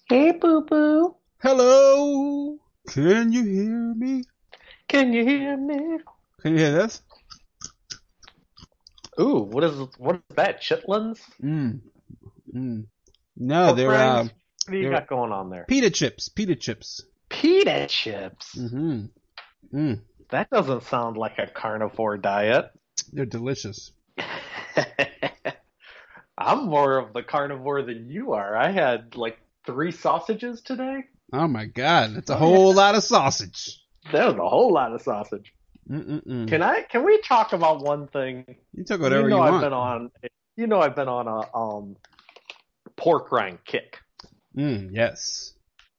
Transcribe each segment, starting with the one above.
Hey, boo boo. Hello, can you hear me? Can you hear me? Can you hear this? Ooh, what is that? Chitlins? Mm, mm. No, Pork they're rinds? What do you they're got going on there? pita chips. Pita chips. Pita chips. Mm-hmm. Mm. That doesn't sound like a carnivore diet. They're delicious. I'm more of the carnivore than you are. I had like three sausages today. Oh my God, that's a Oh yeah, whole lot of sausage. that was a whole lot of sausage. Mm-mm-mm. Can we talk about one thing? You talk You whatever know you I've want. been on I've been on a pork rind kick. Yes.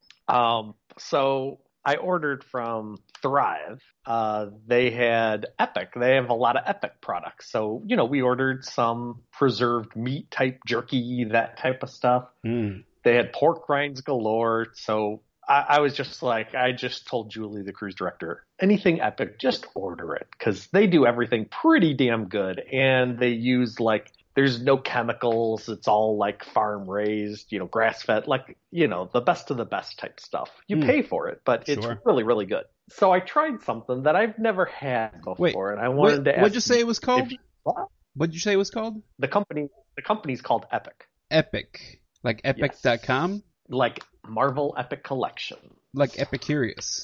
So I ordered from Thrive. They had Epic. They have a lot of Epic products. So, we ordered some preserved meat type jerky, that type of stuff. Mm. They had pork rinds galore. So I was just like, I just told Julie, the cruise director, anything Epic, just order it because they do everything pretty damn good. And they use there's no chemicals. It's all like farm raised, grass fed, the best of the best type stuff. You Mm. pay for it, but it's Sure. really, really good. So I tried something that I've never had Wait. before, and I Wait. wanted to What'd ask you you say it was called? if you, What'd you say it was called? the company's called Epic, Epic. Like yes, epic.com? like Marvel Epic Collection. Like Epicurious.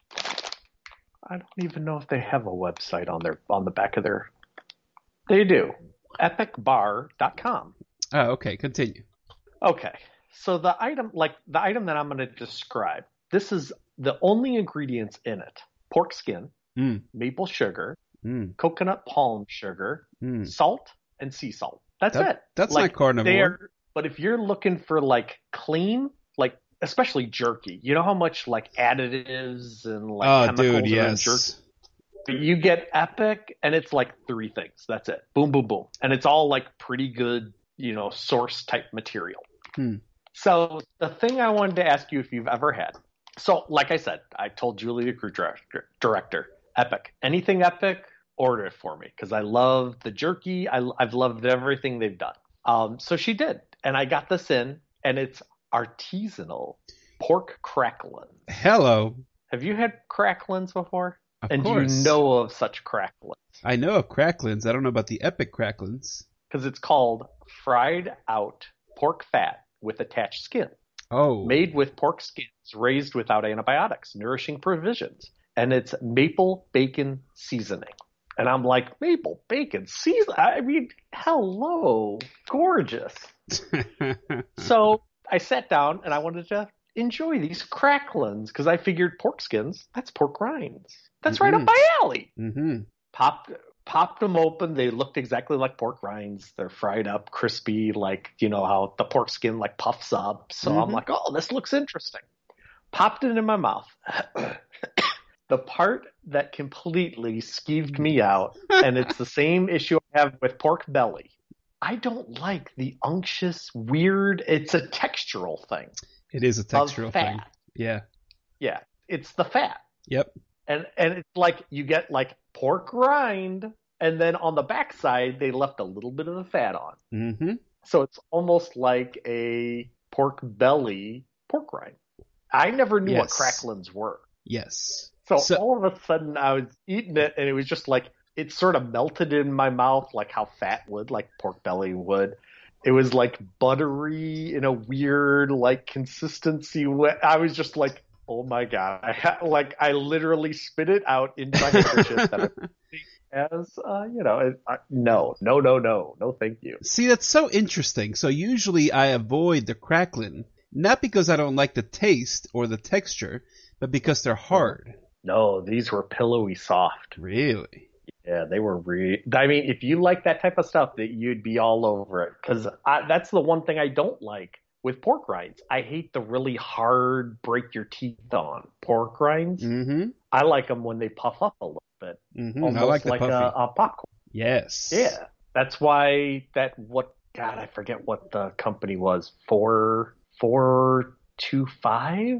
I don't even know if they have a website on the back of their. They do, epicbar.com. Oh, okay. Continue. Okay. So the item that I'm going to describe, this is the only ingredients in it: pork skin, Mm. maple sugar, Mm. coconut palm sugar, Mm. salt, and sea salt. That's That it. that's not Like carnivore. but if you're looking for clean, especially jerky, you know how much additives and Oh, dude, chemicals are in jerky? yes. You get Epic and it's like three things. That's it. Boom, boom, boom. And it's all pretty good, source type material. Hmm. So the thing I wanted to ask you if you've ever had. So like I said, I told Julie, the crew director, Epic. Anything Epic, order it for me because I love the jerky. I've loved everything they've done. So she did, and I got this in, and it's artisanal pork cracklin. Hello. Have you had cracklins before? Of And do you course. know of such cracklins? I know of cracklins. I don't know about the epic cracklins. Because it's called fried out pork fat with attached skin, Oh. made with pork skins raised without antibiotics, nourishing provisions. And it's maple bacon seasoning. And I'm like, maple bacon season? I mean, hello, gorgeous. So I sat down and I wanted to enjoy these cracklins because I figured pork skins, that's pork rinds. That's right up Mm-hmm. my alley. Mm-hmm. Popped them open. They looked exactly like pork rinds. They're fried up, crispy, how the pork skin puffs up. So I'm Mm-hmm. like, oh, this looks interesting. Popped it in my mouth. The part that completely skeeved me out, and it's the same issue I have with pork belly. I don't like the unctuous, weird, it's a textural thing It is a of textural thing. fat. Yeah. Yeah, it's the fat. Yep. And it's you get pork rind, and then on the backside they left a little bit of the fat on. Mm-hmm. So it's almost like a pork belly pork rind. I never knew what Yes. cracklins were. Yes. So So all of a sudden I was eating it and it was just it sort of melted in my mouth like how fat would, like pork belly would. It was buttery in a weird consistency. I was just like, oh my God. I literally spit it out into my handkerchief that as, no, no, no, no, no, thank you. see, that's so interesting. So usually I avoid the cracklin, not because I don't like the taste or the texture, but because they're hard. No, these were pillowy soft. Really? Yeah, they were I mean, if you like that type of stuff, that you'd be all over it. Because that's the one thing I don't like with pork rinds. I hate the really hard, break your teeth on pork rinds. Mm-hmm. I like them when they puff up a little bit, Mm-hmm. I like almost the like puffy. a popcorn. Yes. Yeah, that's why God, I forget what the company was. 425,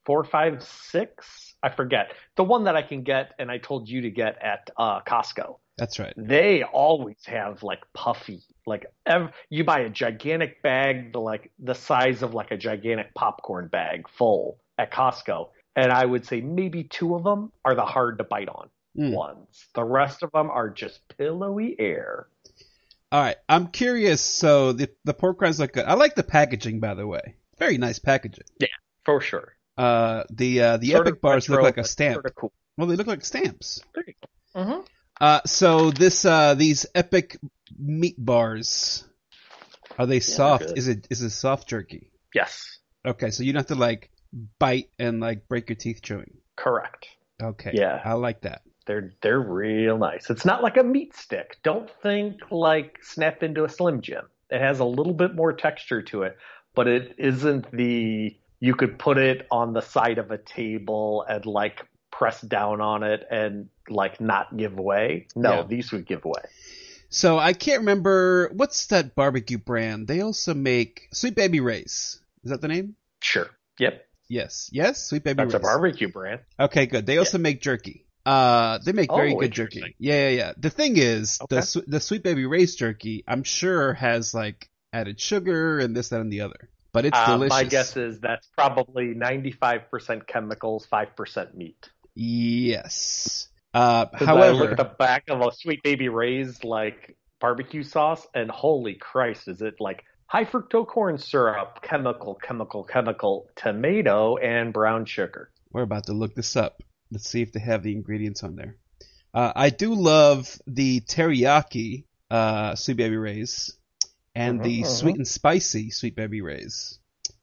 456. I forget the one that I can get, and I told you to get at Costco. That's right. They always have like puffy, like you buy a gigantic bag, like the size of like a gigantic popcorn bag full at Costco, and I would say maybe two of them are the hard to bite on ones. The rest of them are just pillowy air. All right, I'm curious. So the pork rinds look good. I like the packaging, by the way. Very nice packaging. Yeah, for sure. The Epic bars look like a stamp. Sort of cool. Well, they look like stamps. There you go. Mm-hmm. So these Epic meat bars, are they soft? Is it soft jerky? Yes. Okay, so you don't have to like bite and like break your teeth chewing. Correct. Okay. Yeah. I like that. They're real nice. It's not like a meat stick. Don't think like Snap into a Slim Jim. It has a little bit more texture to it, but it isn't you could put it on the side of a table and like press down on it and like not give away. No, these would give away. So I can't remember, what's that barbecue brand? They also make Sweet Baby Ray's. Is that the name? Sure. Yep. Yes, Sweet Baby Ray's. That's a barbecue brand. Okay, good. They also make jerky. They make very good jerky. Yeah. The thing is, the Sweet Baby Ray's jerky, I'm sure has like added sugar and this, that, and the other. But it's delicious. My guess is that's probably 95% chemicals, 5% meat. Yes. However, I look at the back of a Sweet Baby Ray's like barbecue sauce, and holy Christ, is it like high fructose corn syrup, chemical, tomato, and brown sugar. We're about to look this up. Let's see if they have the ingredients on there. I do love the teriyaki Sweet Baby Ray's and the sweet and spicy Sweet Baby Ray's.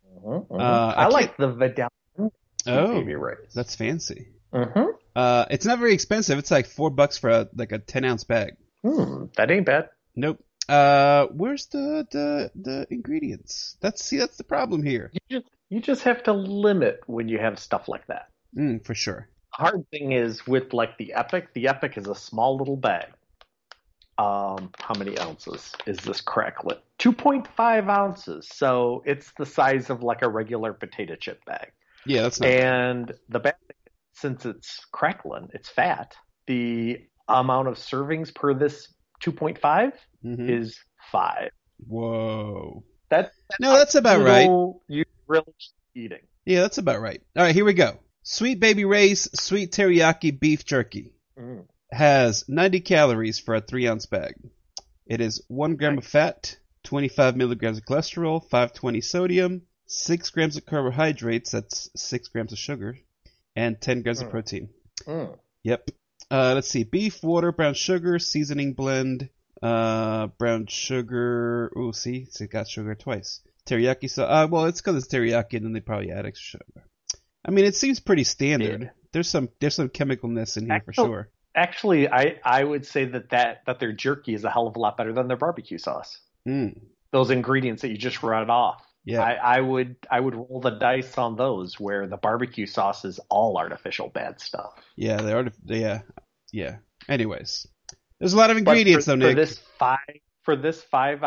I like the Vidal Sweet Baby Ray's. That's fancy. It's not very expensive. It's like $4 for a 10-ounce bag. That ain't bad. Nope. Where's the ingredients? That's the problem here. You just have to limit when you have stuff like that. For sure. Hard thing is with like the Epic is a small little bag. How many ounces is this cracklet? 2.5 ounces. So it's the size of like a regular potato chip bag. Yeah, that's not And the bad thing, since it's crackling, it's fat, the amount of servings per this 2.5 is 5. Whoa. That's about right. You really eating. Yeah, that's about right. All right, here we go. Sweet Baby Ray's Sweet Teriyaki Beef Jerky has 90 calories for a 3-ounce bag. It is 1 gram of fat, 25 milligrams of cholesterol, 520 sodium, 6 grams of carbohydrates, that's 6 grams of sugar, and 10 grams of protein. Yep. Let's see. Beef, water, brown sugar, seasoning blend, brown sugar. Ooh, see? So it got sugar twice. Teriyaki sauce. Well, it's because it's teriyaki, and then they probably add extra sugar. I mean, it seems pretty standard. Yeah. There's some chemicalness in here for sure. Actually, I would say that their jerky is a hell of a lot better than their barbecue sauce. Those ingredients that you just read off. Yeah. I would roll the dice on those where the barbecue sauce is all artificial bad stuff. Yeah, yeah. Anyways, there's a lot of ingredients though, Nick. For this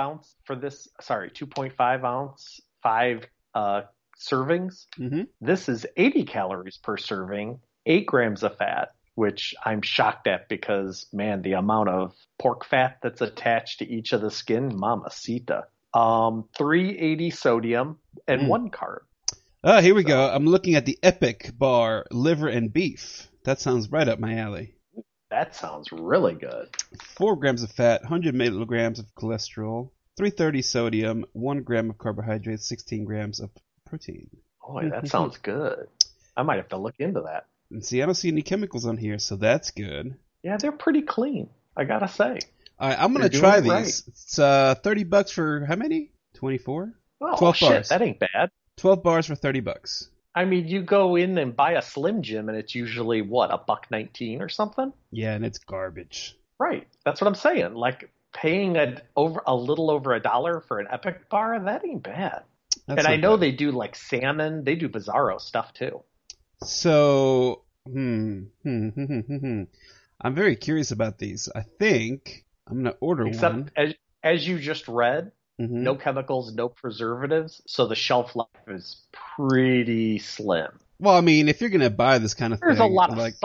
2.5 ounce 5 servings, this is 80 calories per serving, 8 grams of fat, which I'm shocked at because, man, the amount of pork fat that's attached to each of the skin, mamacita. 380 sodium and 1 carb. Here we go. I'm looking at the Epic bar, liver and beef. That sounds right up my alley. That sounds really good. 4 grams of fat, 100 milligrams of cholesterol, 330 sodium, 1 gram of carbohydrates, 16 grams of protein. Boy, that sounds good. I might have to look into that. And see, I don't see any chemicals on here, so that's good. Yeah, they're pretty clean, I gotta say. All right, I'm going to try these. Right. It's $30 for how many? 24? Oh, 12 shit, bars. That ain't bad. 12 bars for $30. I mean, you go in and buy a Slim Jim, and it's usually, what, $1.19 or something? Yeah, and it's garbage. Right. That's what I'm saying. Like, paying a little over $1 for an Epic bar, that ain't bad. And I know they do, like, salmon. They do Bizarro stuff, too. So, I'm very curious about these. I think I'm going to order one. As you just read, no chemicals, no preservatives, so the shelf life is pretty slim. Well, I mean, if you're going to buy this kind of thing, there's a lot of salt.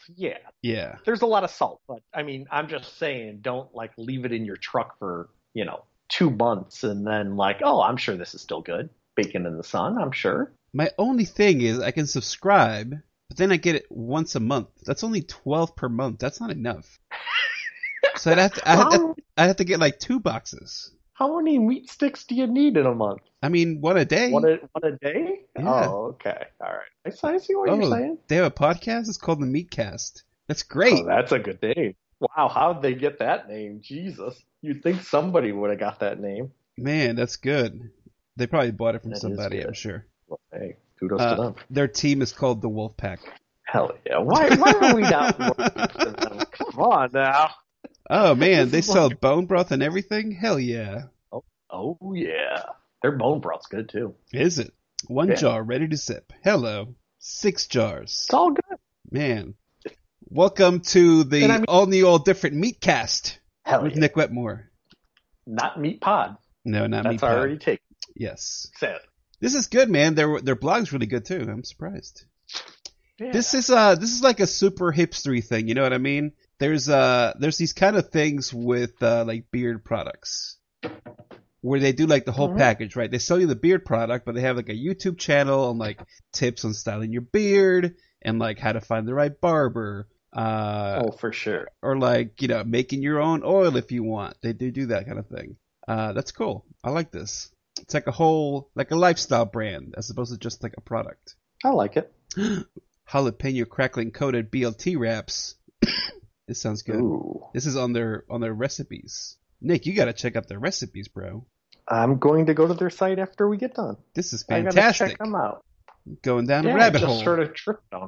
Yeah. Yeah. There's a lot of salt, but I mean, I'm just saying, don't like leave it in your truck for, 2 months and then like, oh, I'm sure this is still good. Bacon in the sun, I'm sure. My only thing is I can subscribe, but then I get it once a month. That's only 12 per month. That's not enough. So I'd have to get like 2 boxes. How many meat sticks do you need in a month? I mean, one a day. One a day? Yeah. Oh, okay. All right. I see what you're saying. They have a podcast? It's called The Meatcast. That's great. Oh, that's a good name. Wow, how'd they get that name? Jesus. You'd think somebody would have got that name. Man, that's good. They probably bought it from That is somebody, good. I'm sure. Well, hey, kudos to them. Their team is called the Wolf Pack. Hell yeah. Why are we not more than them? Come on now. Oh, man, they sell bone broth and everything? Hell yeah. Oh, yeah. Their bone broth's good, too. Is it? 1 jar ready to sip. Hello. 6 jars. It's all good. Man. Welcome to the all-new, all-different Meatcast with Nick Wetmore. Not Meat Pod. No, not Meat Pod. That's already taken. Yes. Sad. This is good, man. Their blog's really good, too. I'm surprised. Yeah. This is like a super hipstery thing, you know what I mean? There's these kind of things with like beard products where they do like the whole package, right? They sell you the beard product, but they have like a YouTube channel and like tips on styling your beard and like how to find the right barber. For sure. Or like, making your own oil if you want. They do that kind of thing. That's cool. I like this. It's like a lifestyle brand as opposed to just like a product. I like it. Jalapeno crackling coated BLT wraps. This sounds good. Ooh. This is on their recipes. Nick, you gotta check out their recipes, bro. I'm going to go to their site after we get done. This is I gotta fantastic. check them out. Going down a rabbit hole. Just sort of tripped on.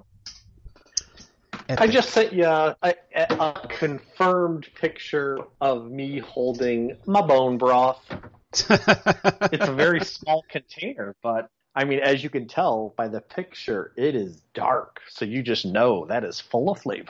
Epic. I just sent you a confirmed picture of me holding my bone broth. It's a very small container, but I mean, as you can tell by the picture, it is dark. So you just know that is full of flavor.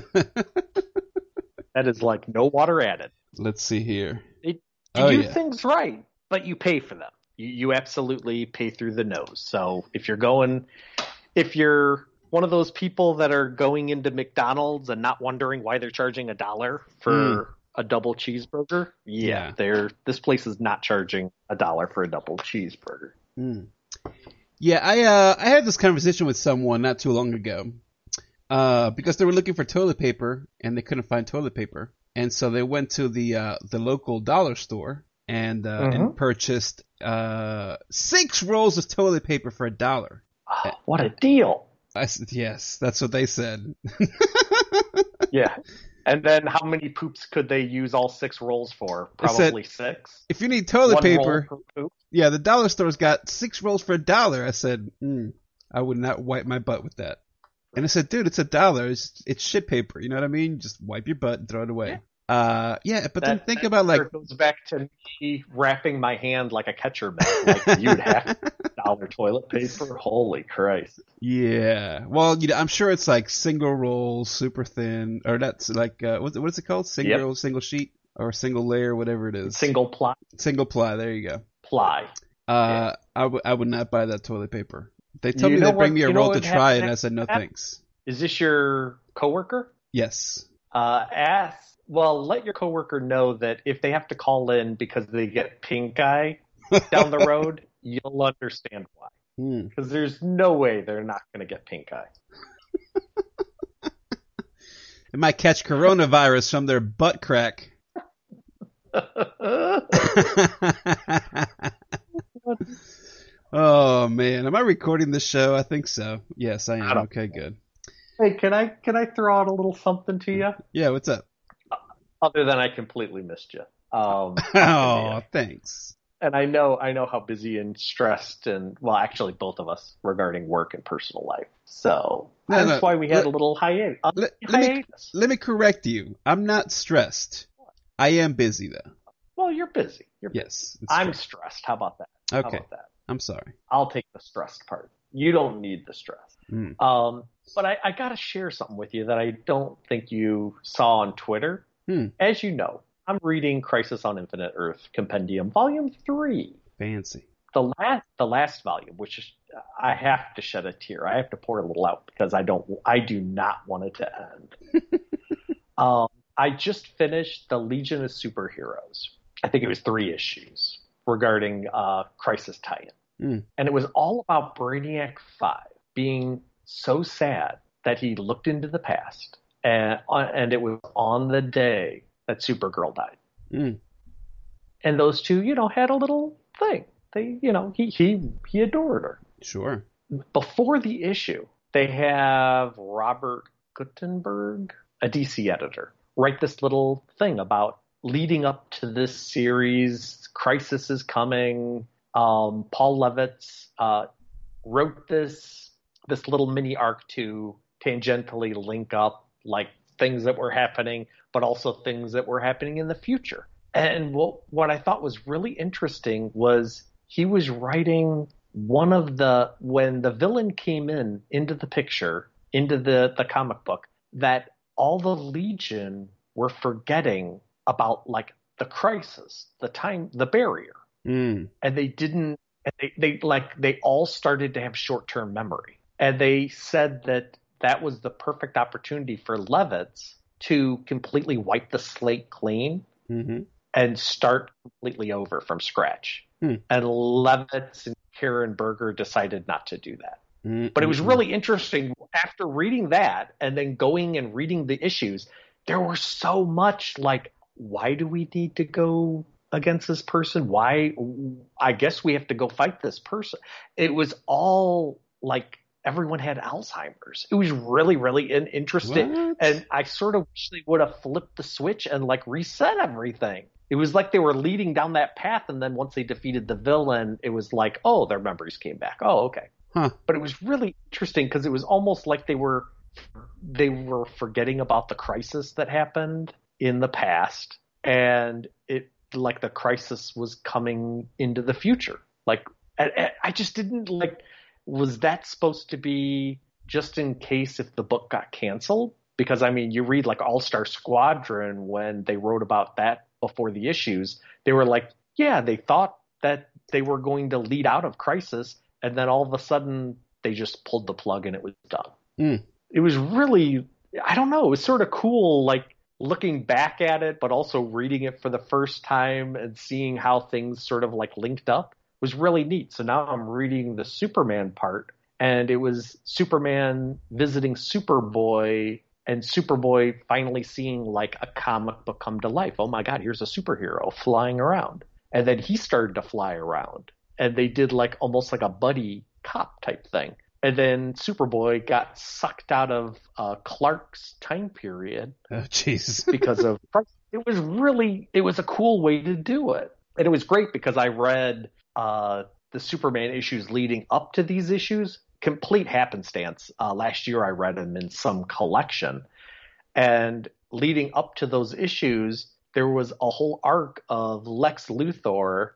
That is like no water added. Let's see here. You do things right, but you pay for them. You absolutely pay through the nose. So if you're one of those people that are going into McDonald's and not wondering why they're charging $1 for a double cheeseburger, this place is not charging $1 for a double cheeseburger. Yeah, I had this conversation with someone not too long ago because they were looking for toilet paper and they couldn't find toilet paper, and so they went to the local dollar store and purchased 6 rolls of toilet paper for $1. Oh, what a deal! I said, yes, that's what they said. Yeah. And then how many poops could they use all 6 rolls for? Probably 6. If you need toilet paper, roll per poop? Yeah, the dollar store's got 6 rolls for $1. I said, I would not wipe my butt with that. And I said, dude, it's $1. It's shit paper. You know what I mean? Just wipe your butt and throw it away. Then think about like. It goes back to me wrapping my hand like a catcher mitt. Like you'd have $1 toilet paper. Holy Christ! Yeah. Well, I'm sure it's like single roll, super thin, or that's like what is it called? Single sheet or single layer, whatever it is. Single ply. Single ply. There you go. Ply. I would not buy that toilet paper. They told me they'd bring me a roll to try, and I said no thanks. Is this your coworker? Yes. Let your coworker know that if they have to call in because they get pink eye down the road, you'll understand why. Because there's no way they're not going to get pink eye. They might catch coronavirus from their butt crack. Oh man, am I recording this show? I think so. Yes, I am. Okay, good. Hey, can I throw out a little something to you? Yeah, what's up? Other than I completely missed you. Thanks. And I know how busy and stressed and, well, actually both of us regarding work and personal life. So that's why we had a little hiatus. Let me correct you. I'm not stressed. I am busy though. Well, you're busy. Yes. I'm stressed. How about that? Okay. How about that? I'm sorry. I'll take the stressed part. You don't need the stress. But I got to share something with you that I don't think you saw on Twitter. As you know, I'm reading Crisis on Infinite Earth Compendium Volume 3. Fancy. The last volume, which I have to shed a tear. I have to pour a little out because I do not want it to end. I just finished the Legion of Superheroes. I think it was 3 issues regarding Crisis tie-in. And it was all about Brainiac 5 being so sad that he looked into the past, and it was on the day that Supergirl died. And those two, had a little thing. They, he adored her. Sure. Before the issue, they have Robert Gutenberg, a DC editor, write this little thing about leading up to this series. Crisis is coming. Paul Levitz wrote this little mini arc to tangentially link up like things that were happening, but also things that were happening in the future. And what I thought was really interesting was he was writing when the villain came into the picture, into the comic book, that all the Legion were forgetting about like the crisis, the time, the barrier. And they didn't, they all started to have short-term memory. And they said that was the perfect opportunity for Levitz to completely wipe the slate clean and start completely over from scratch. And Levitz and Karen Berger decided not to do that. But it was really interesting after reading that and then going and reading the issues. There were so much like, why do we need to go against this person? Why? I guess we have to go fight this person. It was all like everyone had Alzheimer's. It was really, really interesting. What? And I sort of wish they would have flipped the switch and like reset everything. It was like they were leading down that path, and then once they defeated the villain, it was like, oh, their memories came back. Oh, okay. But it was really interesting because it was almost like they were forgetting about the crisis that happened in the past, and it like the crisis was coming into the future. Like I just didn't like. Was that supposed to be just in case if the book got canceled? Because I mean, you read like All-Star Squadron when they wrote about that before the issues, they were like, yeah, they thought that they were going to lead out of Crisis, and then all of a sudden they just pulled the plug and it was done. It was really, I don't know, it was sort of cool, like looking back at it, but also reading it for the first time and seeing how things sort of like linked up was really neat. So now I'm reading the Superman part, and it was Superman visiting Superboy, and Superboy finally seeing like a comic book come to life. Oh my God, here's a superhero flying around. And then he started to fly around, and they did like almost like a buddy cop type thing. And then Superboy got sucked out of Clark's time period. Oh, jeez. Because of it was a cool way to do it. And it was great because I read the Superman issues leading up to these issues. Complete happenstance. Last year I read them in some collection. And leading up to those issues, there was a whole arc of Lex Luthor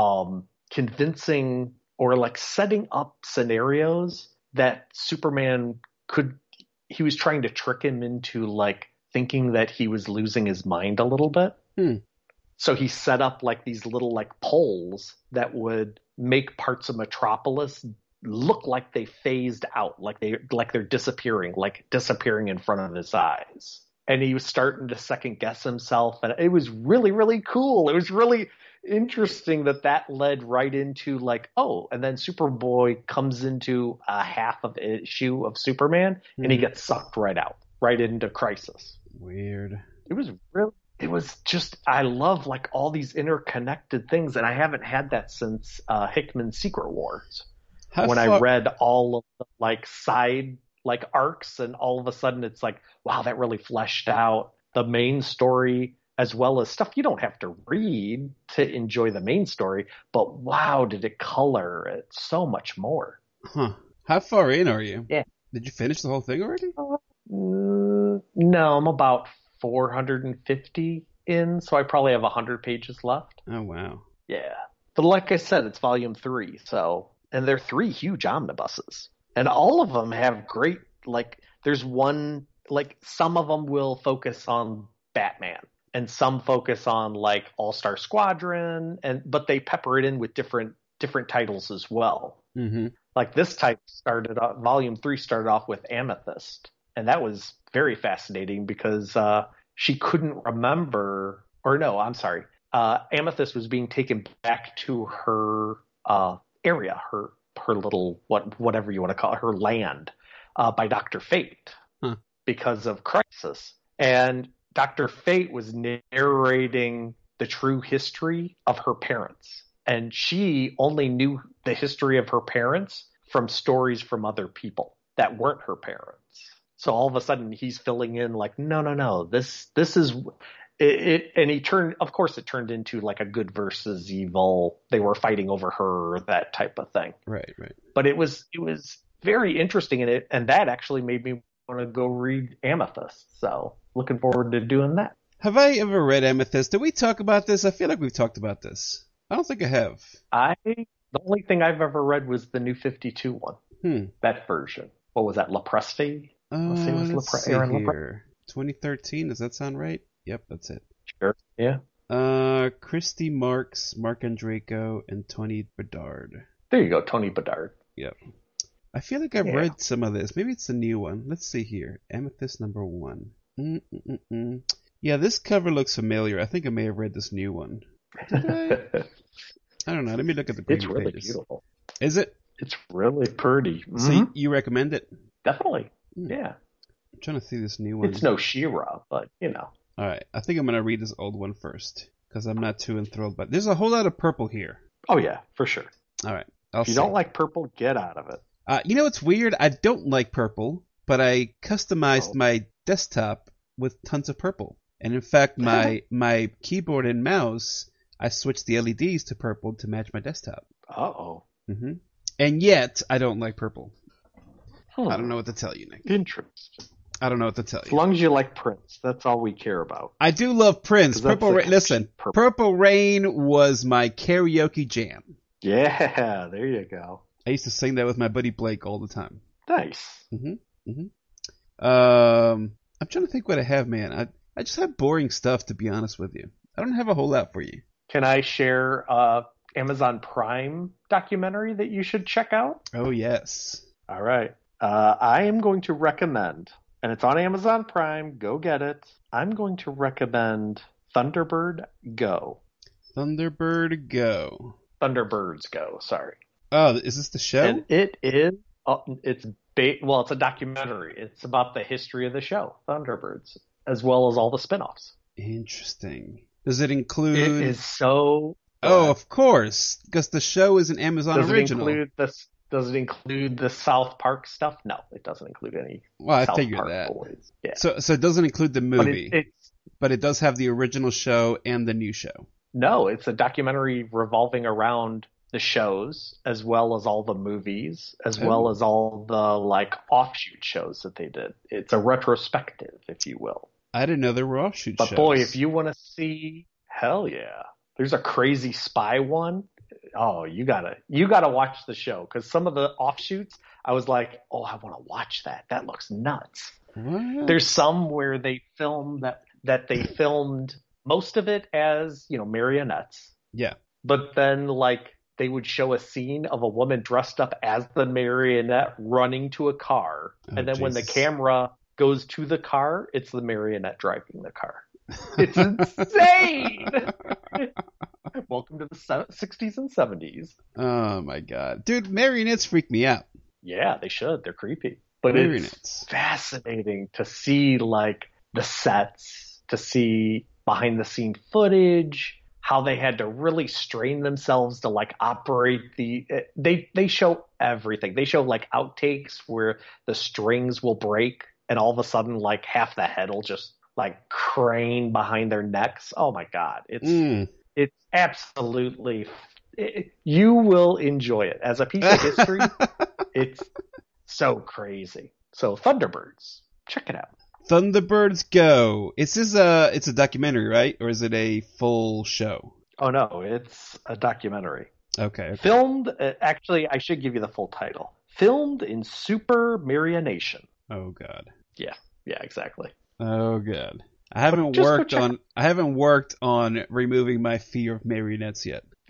convincing or like setting up scenarios that Superman he was trying to trick him into like thinking that he was losing his mind a little bit. So he set up like these little like poles that would make parts of Metropolis look like they phased out, like they're disappearing in front of his eyes. And he was starting to second guess himself, and it was really, really cool. It was really interesting that led right into like, oh, and then Superboy comes into a half of issue of Superman, and he gets sucked right out, right into Crisis. Weird. It was just, I love like all these interconnected things, and I haven't had that since Hickman's Secret Wars. I read all of the like side like arcs, and all of a sudden it's like, wow, that really fleshed out the main story as well as stuff you don't have to read to enjoy the main story, but wow, did it color it so much more. How far in are you? Yeah. Did you finish the whole thing already? No, I'm about 450 in, so I probably have 100 pages left. Oh, wow. Yeah. But like I said, it's volume 3, so, and they're 3 huge omnibuses. And all of them have great, like, there's one, like, some of them will focus on Batman, and some focus on, like, All-Star Squadron, but they pepper it in with different titles as well. Like this type started off, volume 3 started off with Amethyst, and that was very fascinating because she couldn't remember, or no, I'm sorry, Amethyst was being taken back to her area, her little whatever you want to call it, her land, by Dr. Fate because of Crisis, and Dr. Fate was narrating the true history of her parents. And she only knew the history of her parents from stories from other people that weren't her parents. So all of a sudden he's filling in like, no, this is it. And it turned into like a good versus evil. They were fighting over her, that type of thing. Right. But it was very interesting in it. And that actually made me want to go read Amethyst. So looking forward to doing that. Have I ever read Amethyst? Did we talk about this? I feel like we've talked about this. I don't think I have. The only thing I've ever read was the New 52 one. That version. What was that? Lepresti? Let's see here. 2013. Does that sound right? Yep, that's it. Sure. Yeah. Christy Marks, Mark Andreyko, and Tony Bedard. There you go, Tony Bedard. Yep. I feel like I've read some of this. Maybe it's the new one. Let's see here. Amethyst number 1. Yeah, this cover looks familiar. I think I may have read this new one. I don't know. Let me look at the preview It's really pages. beautiful. Is it? It's really pretty. Mm-hmm. So you recommend it? Definitely. Yeah. I'm trying to see this new one. It's no She-Ra, but you know. All right. I think I'm going to read this old one first because I'm not too enthralled. But there's a whole lot of purple here. Oh, yeah, for sure. All right. If you don't like purple, get out of it. You know what's weird? I don't like purple, but I customized my desktop with tons of purple. And in fact, my keyboard and mouse, I switched the LEDs to purple to match my desktop. Uh-oh. Mm-hmm. And yet, I don't like purple. I don't know what to tell you, Nick. Interesting. I don't know what to tell you. As long as you like Prince, that's all we care about. I do love Prince. Purple Rain. Listen, Purple Rain was my karaoke jam. Yeah, there you go. I used to sing that with my buddy Blake all the time. Nice. I'm trying to think what I have, man. I just have boring stuff, to be honest with you. I don't have a whole lot for you. Can I share Amazon Prime documentary that you should check out? Oh, yes. All right. I am going to recommend, and it's on Amazon Prime, go get it. I'm going to recommend Thunderbird Go. Thunderbird Go. Thunderbirds Go, sorry. Oh, is this the show? And it is, it's a documentary. It's about the history of the show, Thunderbirds, as well as all the spin-offs. Interesting. Does it include... It is so... Oh, of course, because the show is an Amazon original. Does it include the South Park stuff? No, it doesn't include any. Well, I South figured Park that. Boys. Yeah. So it doesn't include the movie, but it does have the original show and the new show. No, it's a documentary revolving around the shows as well as all the movies, as well as all the like offshoot shows that they did. It's a retrospective, if you will. I didn't know there were offshoot shows. But boy, if you want to see, hell yeah, there's a crazy spy one. Oh, you gotta watch the show, because some of the offshoots, I was like, oh, I want to watch that. That looks nuts. What? There's some where they filmed that they filmed most of it as, marionettes. Yeah. But then like they would show a scene of a woman dressed up as the marionette running to a car, and then when the camera goes to the car, it's the marionette driving the car. It's insane. Welcome to the 60s and 70s. Oh my god. Dude, marionettes freak me out. Yeah, they should. They're creepy. But it's fascinating to see like the sets, to see behind the scene footage, how they had to really strain themselves to like operate they show everything. They show like outtakes where the strings will break and all of a sudden like half the head will just like crane behind their necks. Oh my god. It's absolutely, you will enjoy it. As a piece of history, it's so crazy. So Thunderbirds, check it out. Thunderbirds Go. It's a documentary, right? Or is it a full show? Oh no, it's a documentary. Okay. Filmed, actually, I should give you the full title. Filmed in Super Marionation. Oh god. Yeah, exactly. Oh god. I haven't worked on removing my fear of marionettes yet.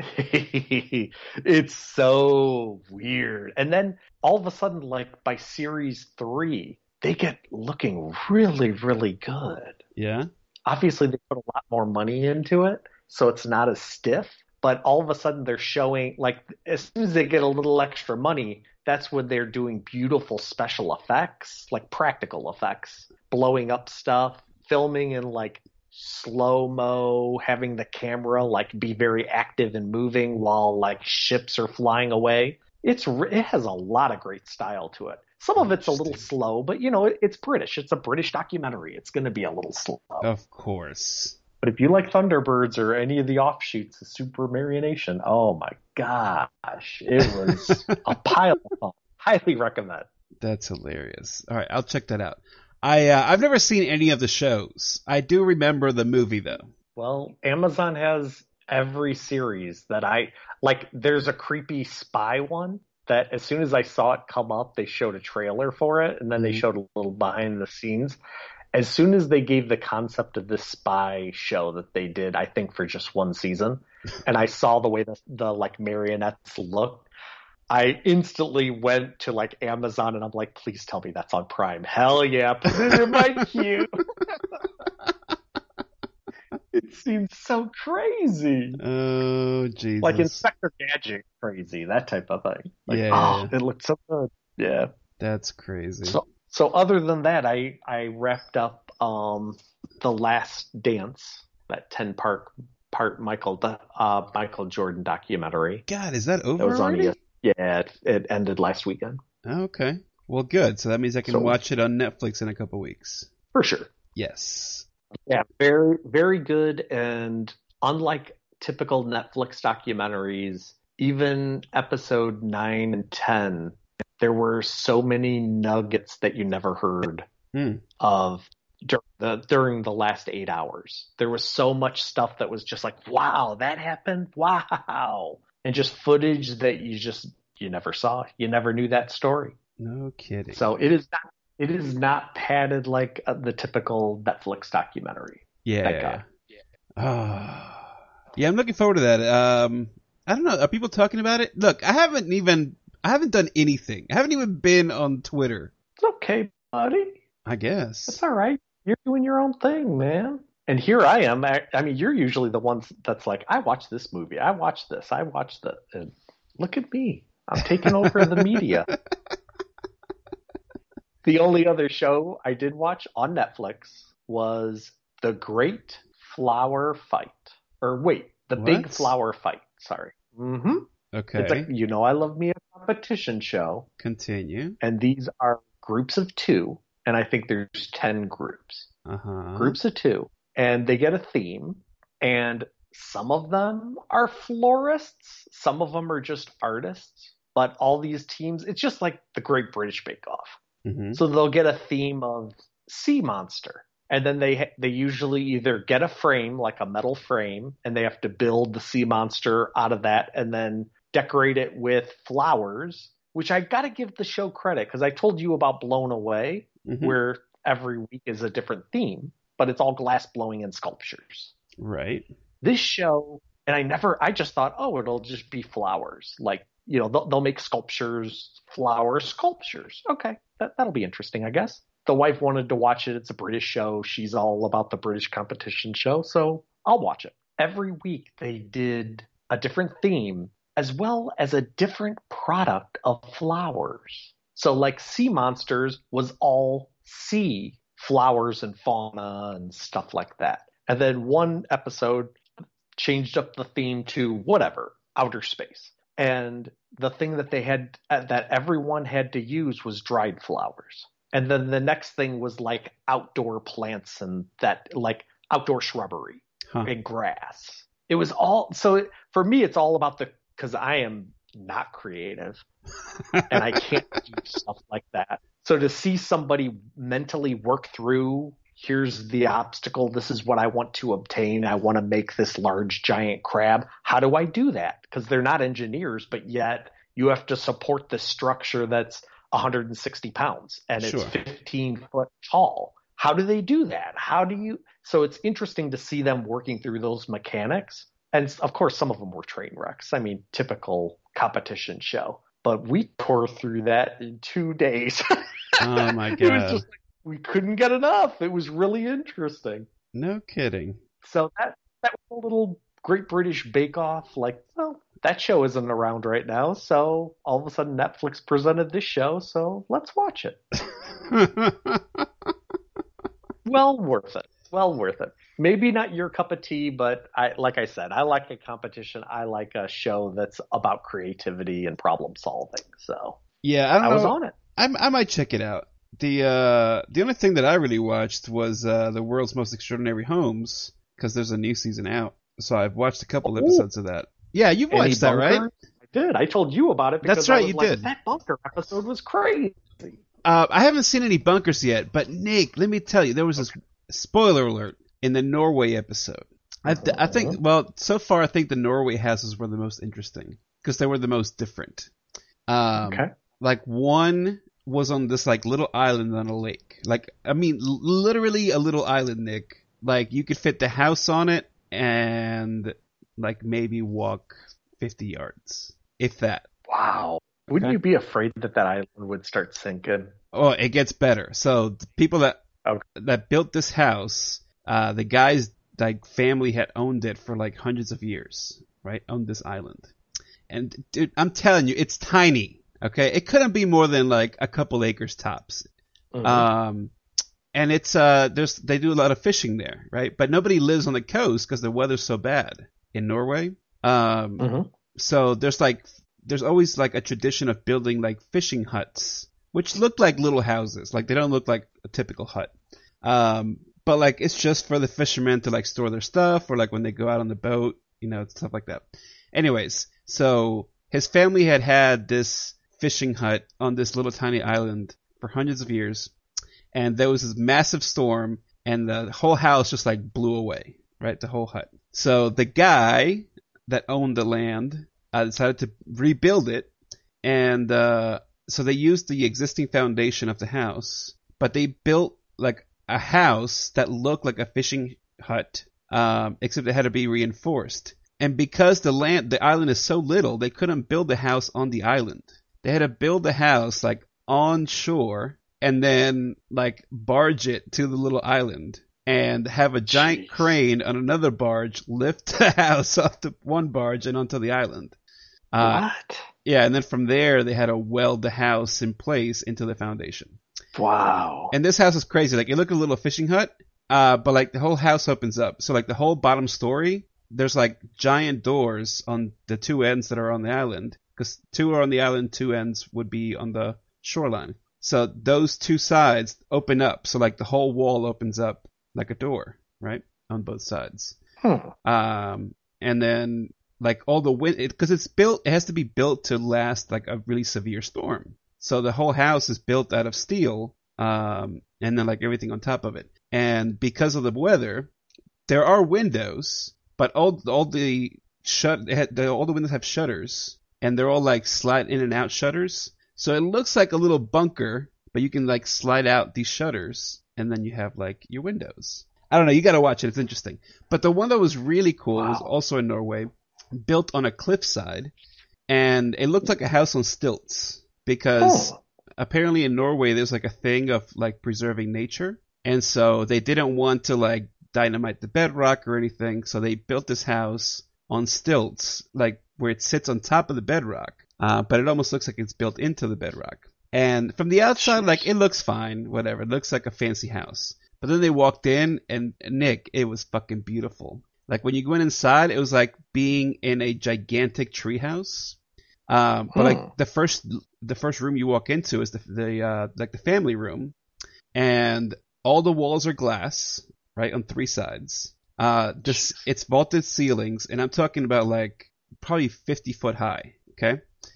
It's so weird. And then all of a sudden, like by series 3, they get looking really, really good. Yeah. Obviously, they put a lot more money into it, so it's not as stiff. But all of a sudden, they're showing, like, as soon as they get a little extra money, that's when they're doing beautiful special effects, like practical effects, blowing up stuff, filming in like slow mo, having the camera like be very active and moving while like ships are flying away. It has a lot of great style to it. Some of it's a little slow, but it's British. It's a British documentary. It's going to be a little slow. Of course. But if you like Thunderbirds or any of the offshoots of Super Marionation, oh my gosh, it was a pile of fun. Highly recommend. That's hilarious. All right, I'll check that out. I've never seen any of the shows. I do remember the movie though. Well, Amazon has every series that I like. There's a creepy spy one that as soon as I saw it come up, they showed a trailer for it, and then they showed a little behind the scenes. As soon as they gave the concept of this spy show that they did, I think for just one season, and I saw the way the like marionettes looked, I instantly went to like Amazon and I'm like, please tell me that's on Prime. Hell yeah, put it in my queue. It seems so crazy. Oh, Jesus. Like Inspector Gadget crazy, that type of thing. Like, yeah. Oh, it looked so good. Yeah. That's crazy. So other than that, I wrapped up The Last Dance, that 10-part Michael Jordan documentary. God, is that over That was already? Yeah, it ended last weekend. Okay. Well, good. So that means I can watch it on Netflix in a couple weeks. For sure. Yes. Yeah, very, very good. And unlike typical Netflix documentaries, even episode 9 and 10, there were so many nuggets that you never heard of during the last 8 hours. There was so much stuff that was just like, wow, that happened. Wow. And just footage that you never saw. You never knew that story. No kidding. So it is not padded like the typical Netflix documentary. Yeah. Yeah, I'm looking forward to that. I don't know. Are people talking about it? Look, I haven't done anything. I haven't even been on Twitter. It's okay, buddy. I guess. It's all right. You're doing your own thing, man. And here I am. I mean, you're usually the ones that's like, I watched this movie. I watched this. I watched that. And look at me. I'm taking over the media. The only other show I did watch on Netflix was The Great Flower Fight. Or wait, The Big Flower Fight. Sorry. Mm-hmm. Okay. It's like, I love me a competition show. Continue. And these are groups of 2. And I think there's 10 groups. Uh-huh. Groups of 2. And they get a theme. And some of them are florists. Some of them are just artists. But all these teams, it's just like the Great British Bake Off. Mm-hmm. So they'll get a theme of sea monster. And then they usually either get a frame, like a metal frame, and they have to build the sea monster out of that and then decorate it with flowers, which I got to give the show credit because I told you about Blown Away, where every week is a different theme, but it's all glass blowing and sculptures. Right. This show, and I just thought, it'll just be flowers. Like, they'll make flower sculptures. Okay, that'll be interesting, I guess. The wife wanted to watch it. It's a British show. She's all about the British competition show, so I'll watch it. Every week they did a different theme as well as a different product of flowers. So like Sea Monsters was all sea flowers and fauna and stuff like that. And then one episode changed up the theme to whatever, outer space. And the thing that they had that everyone had to use was dried flowers. And then the next thing was like outdoor plants and that like outdoor shrubbery and grass. It was all for me. It's all about because I am not creative and I can't do stuff like that. So to see somebody mentally work through, here's the obstacle. This is what I want to obtain. I want to make this large giant crab. How do I do that? Because they're not engineers, but yet you have to support this structure that's 160 pounds and it's 15 foot tall. How do they do that? So it's interesting to see them working through those mechanics, And of course, some of them were train wrecks. I mean, typical competition show. But we tore through that in 2 days. Oh my It was god. just like we couldn't get enough. It was really interesting. No kidding. So that was a little Great British Bake Off. Like, well, that show isn't around right now. So all of a sudden, Netflix presented this show. So let's watch it. Well worth it. Well worth it. Maybe not your cup of tea, but like I said, I like a competition. I like a show that's about creativity and problem solving. So Yeah, I don't know. was on it. I might check it out. The only thing that I really watched was The World's Most Extraordinary Homes, because there's a new season out. So I've watched a couple episodes of that. Yeah, you've watched that, right? I did. I told you about it because That's right, I was you like, did. that bunker episode was crazy. I haven't seen any bunkers yet, but Nick, let me tell you, there was this spoiler alert in the Norway episode. I think, well, so far I think the Norway houses were the most interesting because they were the most different. Okay. Like one was on this like little island on a lake. Like, I mean, literally a little island, Nick. Like you could fit the house on it and like maybe walk 50 yards, if that. Wow. Wouldn't you be afraid that island would start sinking? Oh, it gets better. So the people that built this house, the guy's like family had owned it for like hundreds of years, right? Owned this island. And dude, I'm telling you, it's tiny. Okay, it couldn't be more than like a couple acres tops. Mm-hmm. And it's they do a lot of fishing there, right? But nobody lives on the coast because the weather's so bad in Norway. So there's always like a tradition of building like fishing huts, which look like little houses. Like they don't look like a typical hut. But like it's just for the fishermen to like store their stuff or like when they go out on the boat, you know, stuff like that. Anyways, so his family had this fishing hut on this little tiny island for hundreds of years, and there was this massive storm, and the whole house just like blew away, right? The whole hut. So the guy that owned the land decided to rebuild it, and so they used the existing foundation of the house, but they built like a house that looked like a fishing hut, except it had to be reinforced. And because the island is so little, they couldn't build the house on the island. They had to build the house like on shore and then like barge it to the little island and have a giant crane on another barge lift the house off the one barge and onto the island. What? Yeah, and then from there they had to weld the house in place into the foundation. Wow. And this house is crazy. Like, it looked like a little fishing hut, but like the whole house opens up. So like the whole bottom story, there's like giant doors on the two ends that are on the island. Because two are on the island, two ends would be on the shoreline. So those two sides open up. So like the whole wall opens up like a door, right? On both sides. And then like all the wind, because it has to be built to last like a really severe storm. So the whole house is built out of steel, and then like everything on top of it. And because of the weather, there are windows, but all the windows have shutters, and they're all like slide in and out shutters. So it looks like a little bunker, but you can like slide out these shutters, and then you have like your windows. I don't know, you gotta watch it, it's interesting. But the one that was really cool was also in Norway, built on a cliffside, and it looked like a house on stilts. Because apparently in Norway there's like a thing of like preserving nature, and so they didn't want to like dynamite the bedrock or anything, so they built this house on stilts, like where it sits on top of the bedrock, but it almost looks like it's built into the bedrock. And from the outside, like it looks fine, whatever, it looks like a fancy house. But then they walked in, and Nick, it was fucking beautiful. Like when you went inside, it was like being in a gigantic treehouse. But like the first room you walk into is the family room, and all the walls are glass, right, on three sides. It's vaulted ceilings, and I'm talking about like probably 50 foot high, okay?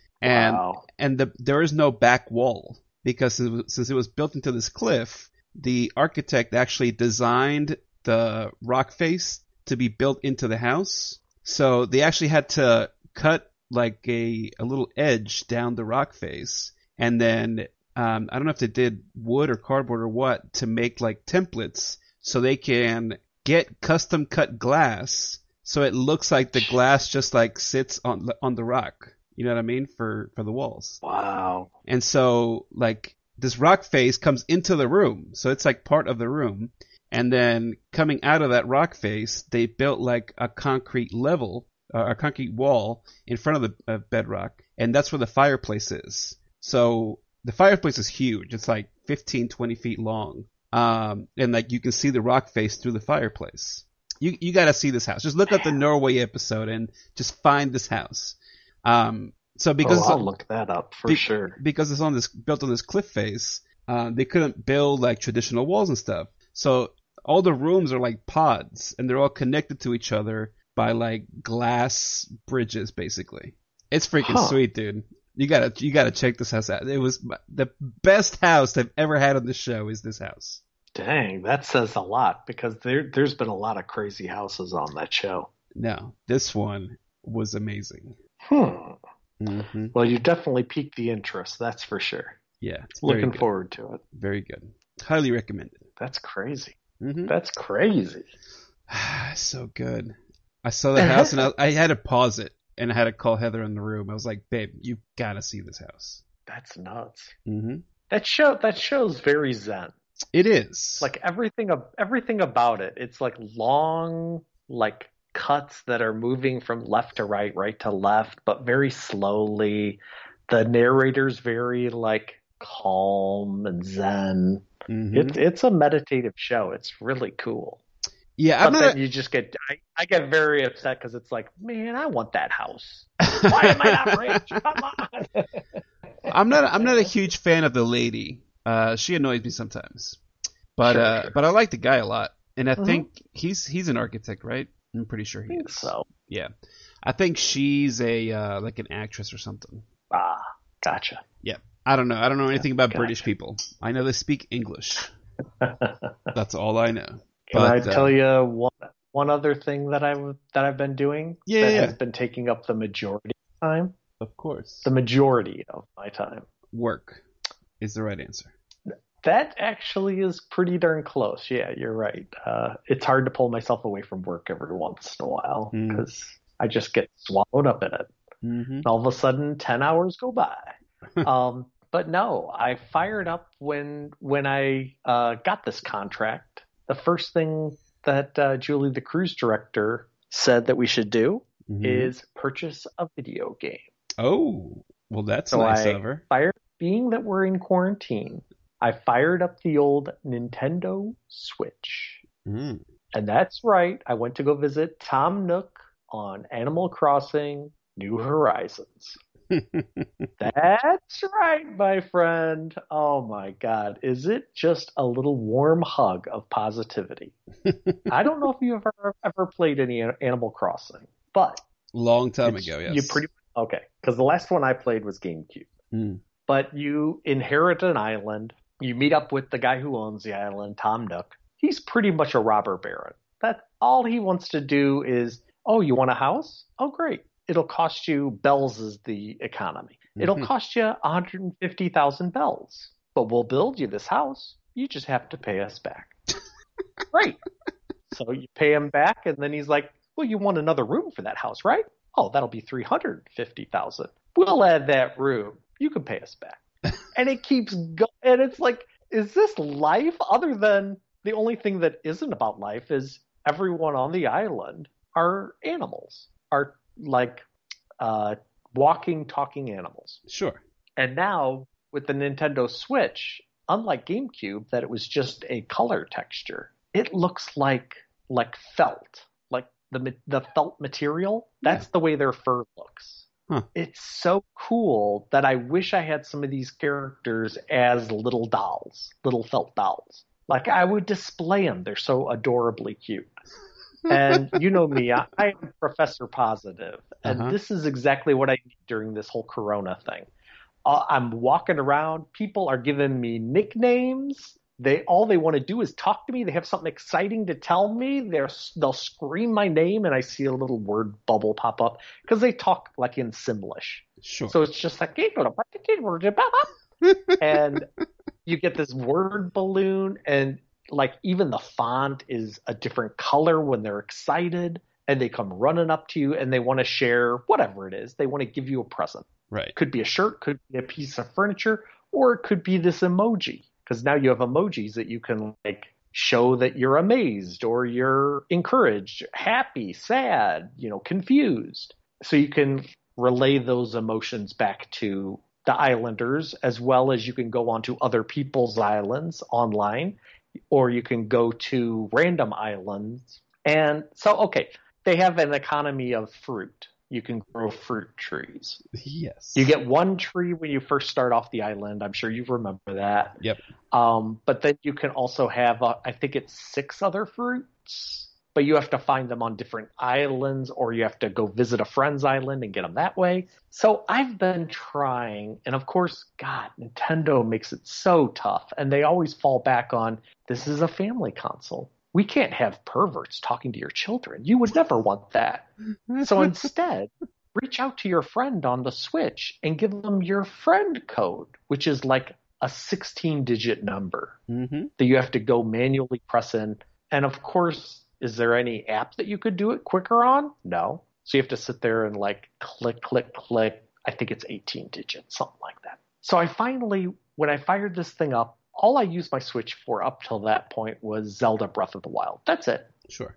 And there is no back wall because since it was built into this cliff, the architect actually designed the rock face to be built into the house. So they actually had to cut like a little edge down the rock face, and then I don't know if they did wood or cardboard or what to make like templates so they can get custom cut glass so it looks like the glass just like sits on the rock. You know what I mean? For the walls. Wow. And so like this rock face comes into the room, so it's like part of the room. And then coming out of that rock face, they built like a concrete level, a concrete wall in front of the bedrock, and that's where the fireplace is. So the fireplace is huge. It's like 15, 20 feet long. And like you can see the rock face through the fireplace. You got to see this house. Just look up the Norway episode and just find this house. So because I'll look that up for sure. Because it's built on this cliff face, they couldn't build like traditional walls and stuff. So all the rooms are like pods, and they're all connected to each other by like glass bridges, basically. It's freaking sweet, dude. You gotta check this house out. It was the best house I've ever had on the show. Is this house? Dang, that says a lot, because there's been a lot of crazy houses on that show. No, this one was amazing. Mm-hmm. Well, you definitely piqued the interest, that's for sure. Yeah, looking forward to it. Very good. Highly recommended. That's crazy. Mm-hmm. That's crazy. So good. I saw the house and I had to pause it, and I had to call Heather in the room. I was like, "Babe, you gotta see this house." That's nuts. Mm-hmm. That show's very zen. It is. Like everything about it. It's like long, like cuts that are moving from left to right, right to left, but very slowly. The narrator's very like calm and zen. Mm-hmm. It's a meditative show. It's really cool. Yeah, but then you just I get very upset because it's like, man, I want that house. Why am I not rich? Come on. I'm not a huge fan of the lady. She annoys me sometimes. But sure. But I like the guy a lot, and I think he's an architect, right? I'm pretty sure he is. So yeah, I think she's a like an actress or something. Ah, gotcha. Yeah, I don't know anything about British people. I know they speak English. That's all I know. Can I tell you one other thing that I've been doing? Yeah, that has been taking up the majority of time. Of course, the majority of my time. Work is the right answer. That actually is pretty darn close. Yeah, you're right. It's hard to pull myself away from work every once in a while because I just get swallowed up in it. Mm-hmm. And all of a sudden, 10 hours go by. But no, I fired up when I got this contract. The first thing that Julie, the cruise director, said that we should do is purchase a video game. Oh, well, that's nice of her. Being that we're in quarantine, I fired up the old Nintendo Switch. And that's right. I went to go visit Tom Nook on Animal Crossing New Horizons. That's right, my friend. Oh my God. Is it just a little warm hug of positivity? I don't know if you've ever played any Animal Crossing, but long time ago, yes. Okay, because the last one I played was GameCube. But you inherit an island. You meet up with the guy who owns the island, Tom Nook. He's pretty much a robber baron. That's all he wants to do is, oh, you want a house? Oh, great. It'll cost you, bells is the economy. It'll cost you 150,000 bells. But we'll build you this house. You just have to pay us back. Great. So you pay him back, and then he's like, well, you want another room for that house, right? Oh, that'll be 350,000. We'll add that room. You can pay us back. And it keeps going. And it's like, is this life? Other than the only thing that isn't about life is everyone on the island are animals, are like walking, talking animals. Sure. And now with the Nintendo Switch, unlike GameCube, that it was just a color texture, it looks like felt, like the felt material. That's the way their fur looks. Huh. It's so cool that I wish I had some of these characters as little dolls, little felt dolls. Like I would display them. They're so adorably cute. And you know me, I am Professor Positive, and this is exactly what I need during this whole Corona thing. I'm walking around. People are giving me nicknames. All they want to do is talk to me. They have something exciting to tell me. They'll scream my name, and I see a little word bubble pop up because they talk like in Simlish. Sure. So it's just like, and you get this word balloon, and like even the font is a different color when they're excited. and they come running up to you and they want to share whatever it is. They want to give you a present. Right. Could be a shirt, could be a piece of furniture, or it could be this emoji. Because now you have emojis that you can like show that you're amazed or you're encouraged, happy, sad, confused. So you can relay those emotions back to the islanders, as well as you can go onto other people's islands online, or you can go to random islands. And so, okay, they have an economy of fruit. You can grow fruit trees. Yes. You get one tree when you first start off the island. I'm sure you remember that. Yep. But then you can also have, I think it's 6 other fruits, but you have to find them on different islands, or you have to go visit a friend's island and get them that way. So I've been trying, and of course, God, Nintendo makes it so tough, and they always fall back on, this is a family console. We can't have perverts talking to your children. You would never want that. So instead, reach out to your friend on the Switch and give them your friend code, which is like a 16-digit number that you have to go manually press in. And of course, is there any app that you could do it quicker on? No. So you have to sit there and like click, click, click. I think it's 18 digits, something like that. So I finally, when I fired this thing up, all I used my Switch for up till that point was Zelda Breath of the Wild. That's it. Sure.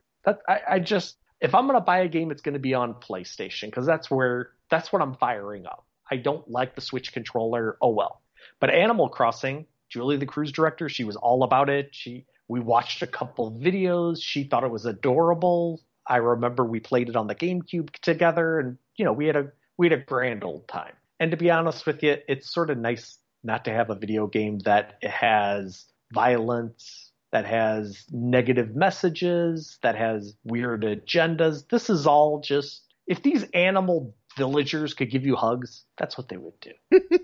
I just, if I'm going to buy a game, it's going to be on PlayStation, because that's what I'm firing up. I don't like the Switch controller. Oh, well. But Animal Crossing, Julie, the cruise director, she was all about it. We watched a couple videos. She thought it was adorable. I remember we played it on the GameCube together, and we had a grand old time. And to be honest with you, it's sort of nice not to have a video game that has violence, that has negative messages, that has weird agendas. This is all just, if these animal villagers could give you hugs, that's what they would do.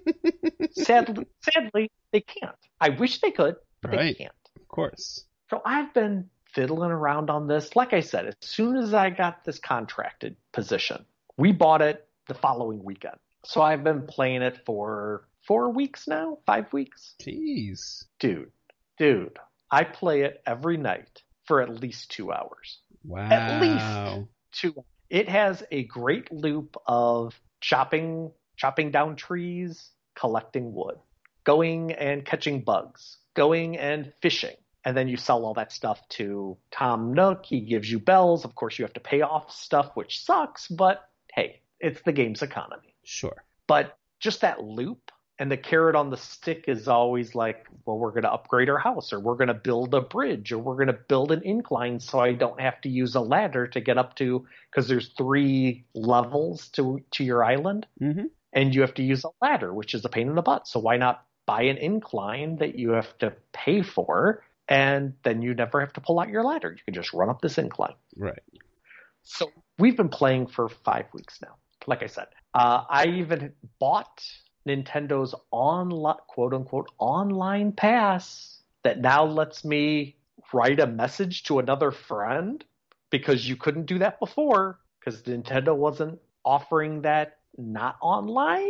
Sadly, they can't. I wish they could, but they can't. Of course. So I've been fiddling around on this. Like I said, as soon as I got this contracted position, we bought it the following weekend. So I've been playing it for 4 weeks now, 5 weeks. Jeez. Dude, I play it every night for at least 2 hours. Wow. At least 2 hours. It has a great loop of chopping down trees, collecting wood, going and catching bugs, going and fishing. And then you sell all that stuff to Tom Nook. He gives you bells. Of course, you have to pay off stuff, which sucks, but hey, it's the game's economy. Sure. But just that loop, and the carrot on the stick is always like, well, we're going to upgrade our house, or we're going to build a bridge, or we're going to build an incline so I don't have to use a ladder to get up to, because there's 3 levels to your island, and you have to use a ladder, which is a pain in the butt. So why not buy an incline that you have to pay for, and then you never have to pull out your ladder. You can just run up this incline. Right. So we've been playing for 5 weeks now. Like I said, I even bought Nintendo's quote-unquote online pass that now lets me write a message to another friend, because you couldn't do that before because Nintendo wasn't offering that not online.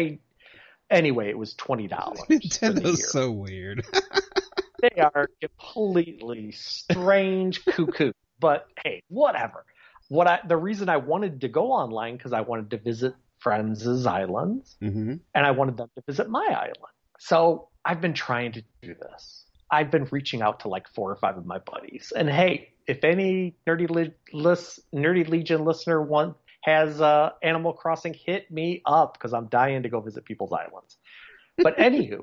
Anyway, it was $20. Nintendo's so weird. They are completely strange cuckoo. But hey, whatever. The reason I wanted to go online, because I wanted to visit friends' islands, and I wanted them to visit my island. So I've been trying to do this. I've been reaching out to like 4 or 5 of my buddies. And hey, if any Nerdy Legion listener has Animal Crossing, hit me up, because I'm dying to go visit people's islands. But anywho,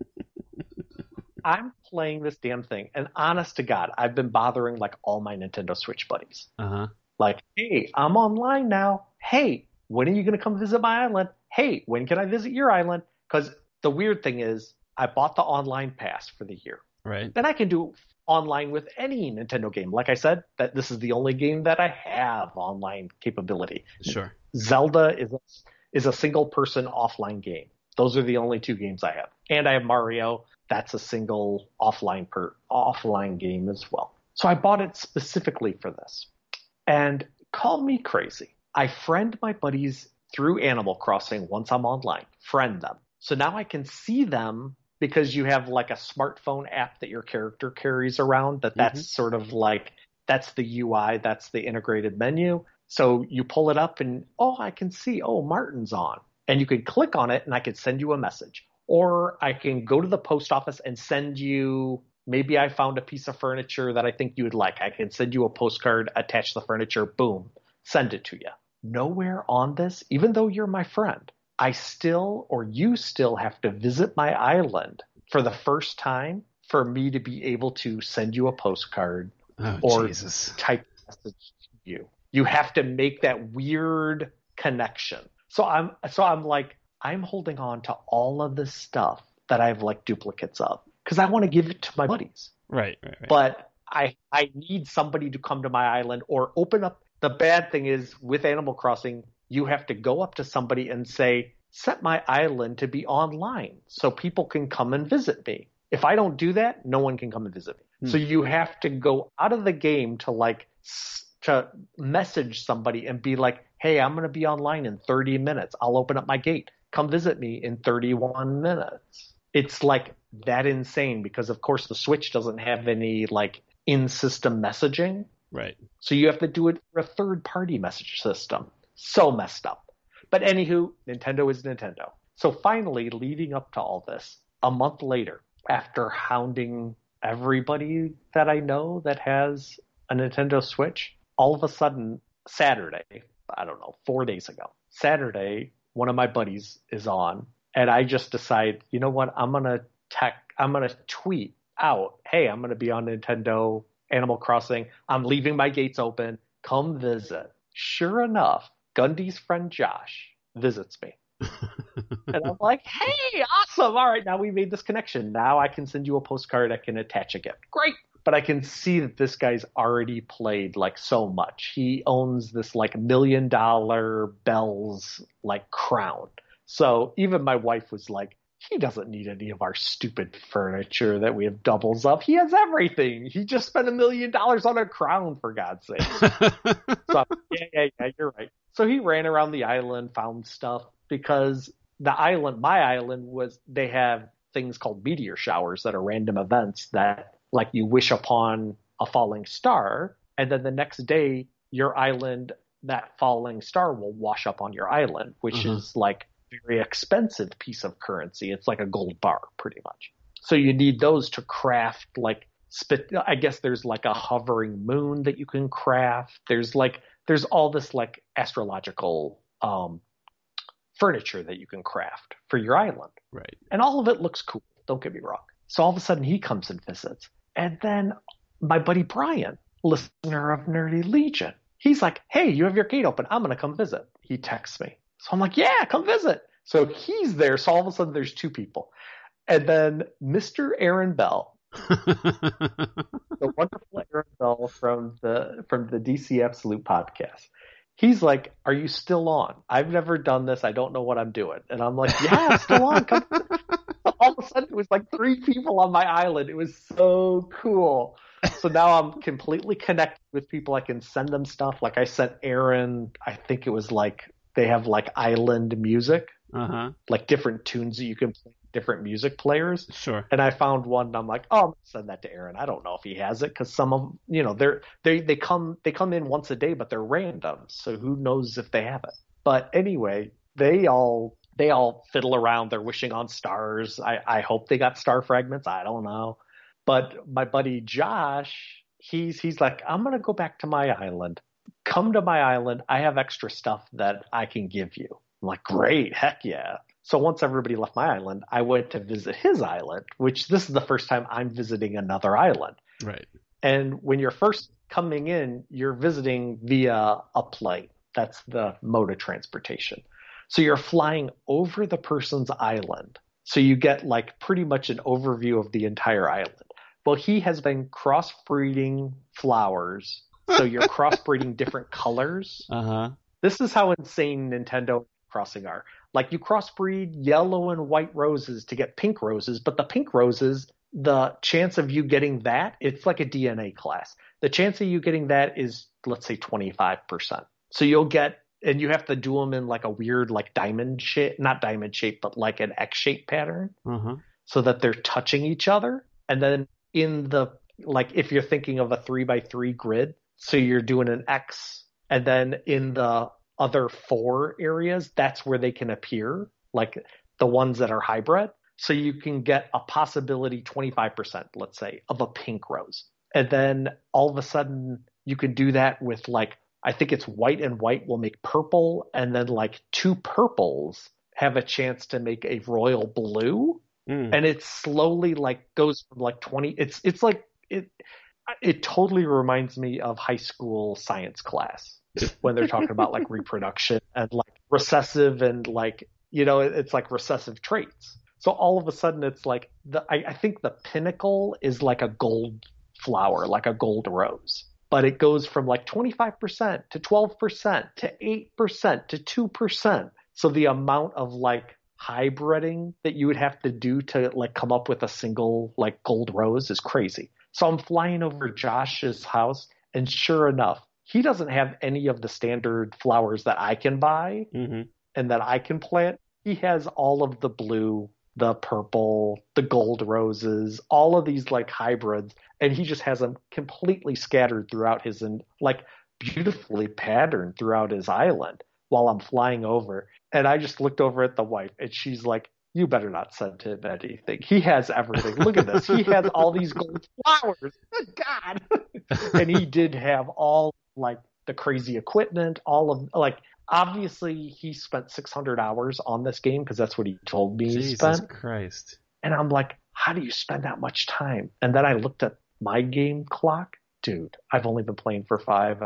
I'm playing this damn thing. And honest to God, I've been bothering like all my Nintendo Switch buddies. Like, hey, I'm online now. Hey, when are you going to come visit my island? Hey, when can I visit your island? Because the weird thing is, I bought the online pass for the year. Right. Then I can do online with any Nintendo game. Like I said, that this is the only game that I have online capability. Sure. Zelda is a single person offline game. Those are the only 2 games I have. And I have Mario. That's a single offline game as well. So I bought it specifically for this. And call me crazy, I friend my buddies through Animal Crossing once I'm online. Friend them. So now I can see them, because you have like a smartphone app that your character carries around, that's sort of like That's the UI. That's the integrated menu. So you pull it up and, oh, I can see, oh, Martin's on. And you can click on it and I could send you a message. Or I can go to the post office and send you, maybe I found a piece of furniture that I think you would like. I can send you a postcard, attach the furniture, boom, send it to you. Nowhere on this, even though you're my friend, I still, or you still have to visit my island for the first time for me to be able to send you a postcard or type a message to you. You have to make that weird connection. So I'm like, I'm holding on to all of this stuff that I have like duplicates of because I want to give it to my buddies. Right. But I need somebody to come to my island or open up. The bad thing is with Animal Crossing, you have to go up to somebody and say, set my island to be online so people can come and visit me. If I don't do that, no one can come and visit me. So you have to go out of the game to message somebody and be like, hey, I'm going to be online in 30 minutes. I'll open up my gate. Come visit me in 31 minutes. It's like that insane because, of course, the Switch doesn't have any like in-system messaging. Right. So you have to do it for a third-party message system. So messed up. But anywho, Nintendo is Nintendo. So finally, leading up to all this, a month later, after hounding everybody that I know that has a Nintendo Switch, all of a sudden, Saturday, I don't know, 4 days ago, Saturday, one of my buddies is on, and I just decide, you know what, I'm gonna tweet out, hey, I'm gonna be on Nintendo Animal Crossing. I'm leaving my gates open. Come visit. Sure enough, Gundy's friend Josh visits me. And I'm like, hey, awesome. All right, now we made this connection. Now I can send you a postcard. I can attach a gift. Great. But I can see that this guy's already played like so much. He owns this like $1 million bells like crown. So even my wife was like, he doesn't need any of our stupid furniture that we have doubles of. He has everything. He just spent $1 million on a crown, for God's sake. So yeah, you're right. So he ran around the island, found stuff because my island they have things called meteor showers that are random events that like you wish upon a falling star, and then the next day your island, that falling star will wash up on your island, which is like very expensive piece of currency. It's like a gold bar pretty much. So you need those to craft I guess there's like a hovering moon that you can craft. There's all this like astrological furniture that you can craft for your island. Right. And all of it looks cool. Don't get me wrong. So all of a sudden he comes and visits. And then my buddy Brian, listener of Nerdy Legion, he's like, hey, you have your gate open. I'm going to come visit. He texts me. So I'm like, yeah, come visit. So he's there. So all of a sudden there's two people. And then Mr. Aaron Bell, the wonderful Aaron Bell from the DC Absolute podcast. He's like, are you still on? I've never done this. I don't know what I'm doing. And I'm like, yeah, I'm still on. Come. All of a sudden it was like 3 people on my island. It was so cool. So now I'm completely connected with people. I can send them stuff. Like I sent Aaron, I think it was like, they have like island music, like different tunes that you can play, different music players. Sure. And I found one and I'm like, oh, I'm going to send that to Aaron. I don't know if he has it because some of them, they come in once a day, but they're random. So who knows if they have it. But anyway, they all fiddle around. They're wishing on stars. I hope they got star fragments. I don't know. But my buddy Josh, he's like, I'm going to go back to my island. Come to my island. I have extra stuff that I can give you. I'm like, great. Heck yeah. So once everybody left my island, I went to visit his island, which this is the first time I'm visiting another island. Right. And when you're first coming in, you're visiting via a plane. That's the mode of transportation. So you're flying over the person's island. So you get like pretty much an overview of the entire island. Well, he has been crossbreeding flowers. So you're crossbreeding different colors. This is how insane Nintendo Crossing are. Like you crossbreed yellow and white roses to get pink roses, but the pink roses, the chance of you getting that, it's like a DNA class. The chance of you getting that is, let's say, 25%. So you'll get, and you have to do them in like a weird like diamond shape, not diamond shape, but like an X-shaped pattern so that they're touching each other. And then in the like if you're thinking of a 3x3 grid, so you're doing an X, and then in the other 4 areas, that's where they can appear, like the ones that are hybrid. So you can get a possibility 25%, let's say, of a pink rose. And then all of a sudden you can do that with like, I think it's white and white will make purple, and then like 2 purples have a chance to make a royal blue. And it slowly like goes from like 20. It's like it totally reminds me of high school science class when they're talking about like reproduction and like recessive and like, it's like recessive traits. So all of a sudden it's like I think the pinnacle is like a gold flower, like a gold rose, but it goes from like 25% to 12% to 8% to 2%. So the amount of like hybriding that you would have to do to like come up with a single like gold rose is crazy. So I'm flying over Josh's house, and sure enough, he doesn't have any of the standard flowers that I can buy and that I can plant. He has all of the blue, the purple, the gold roses, all of these like hybrids, and he just has them completely scattered throughout his, and like beautifully patterned throughout his island while I'm flying over. And I just looked over at the wife, and she's like, you better not send him anything. He has everything. Look at this. He has all these gold flowers. Good God. And he did have all like the crazy equipment, all of like, obviously he spent 600 hours on this game because that's what he told me he spent. Jesus Christ. And I'm like, how do you spend that much time? And then I looked at my game clock. Dude, I've only been playing for 5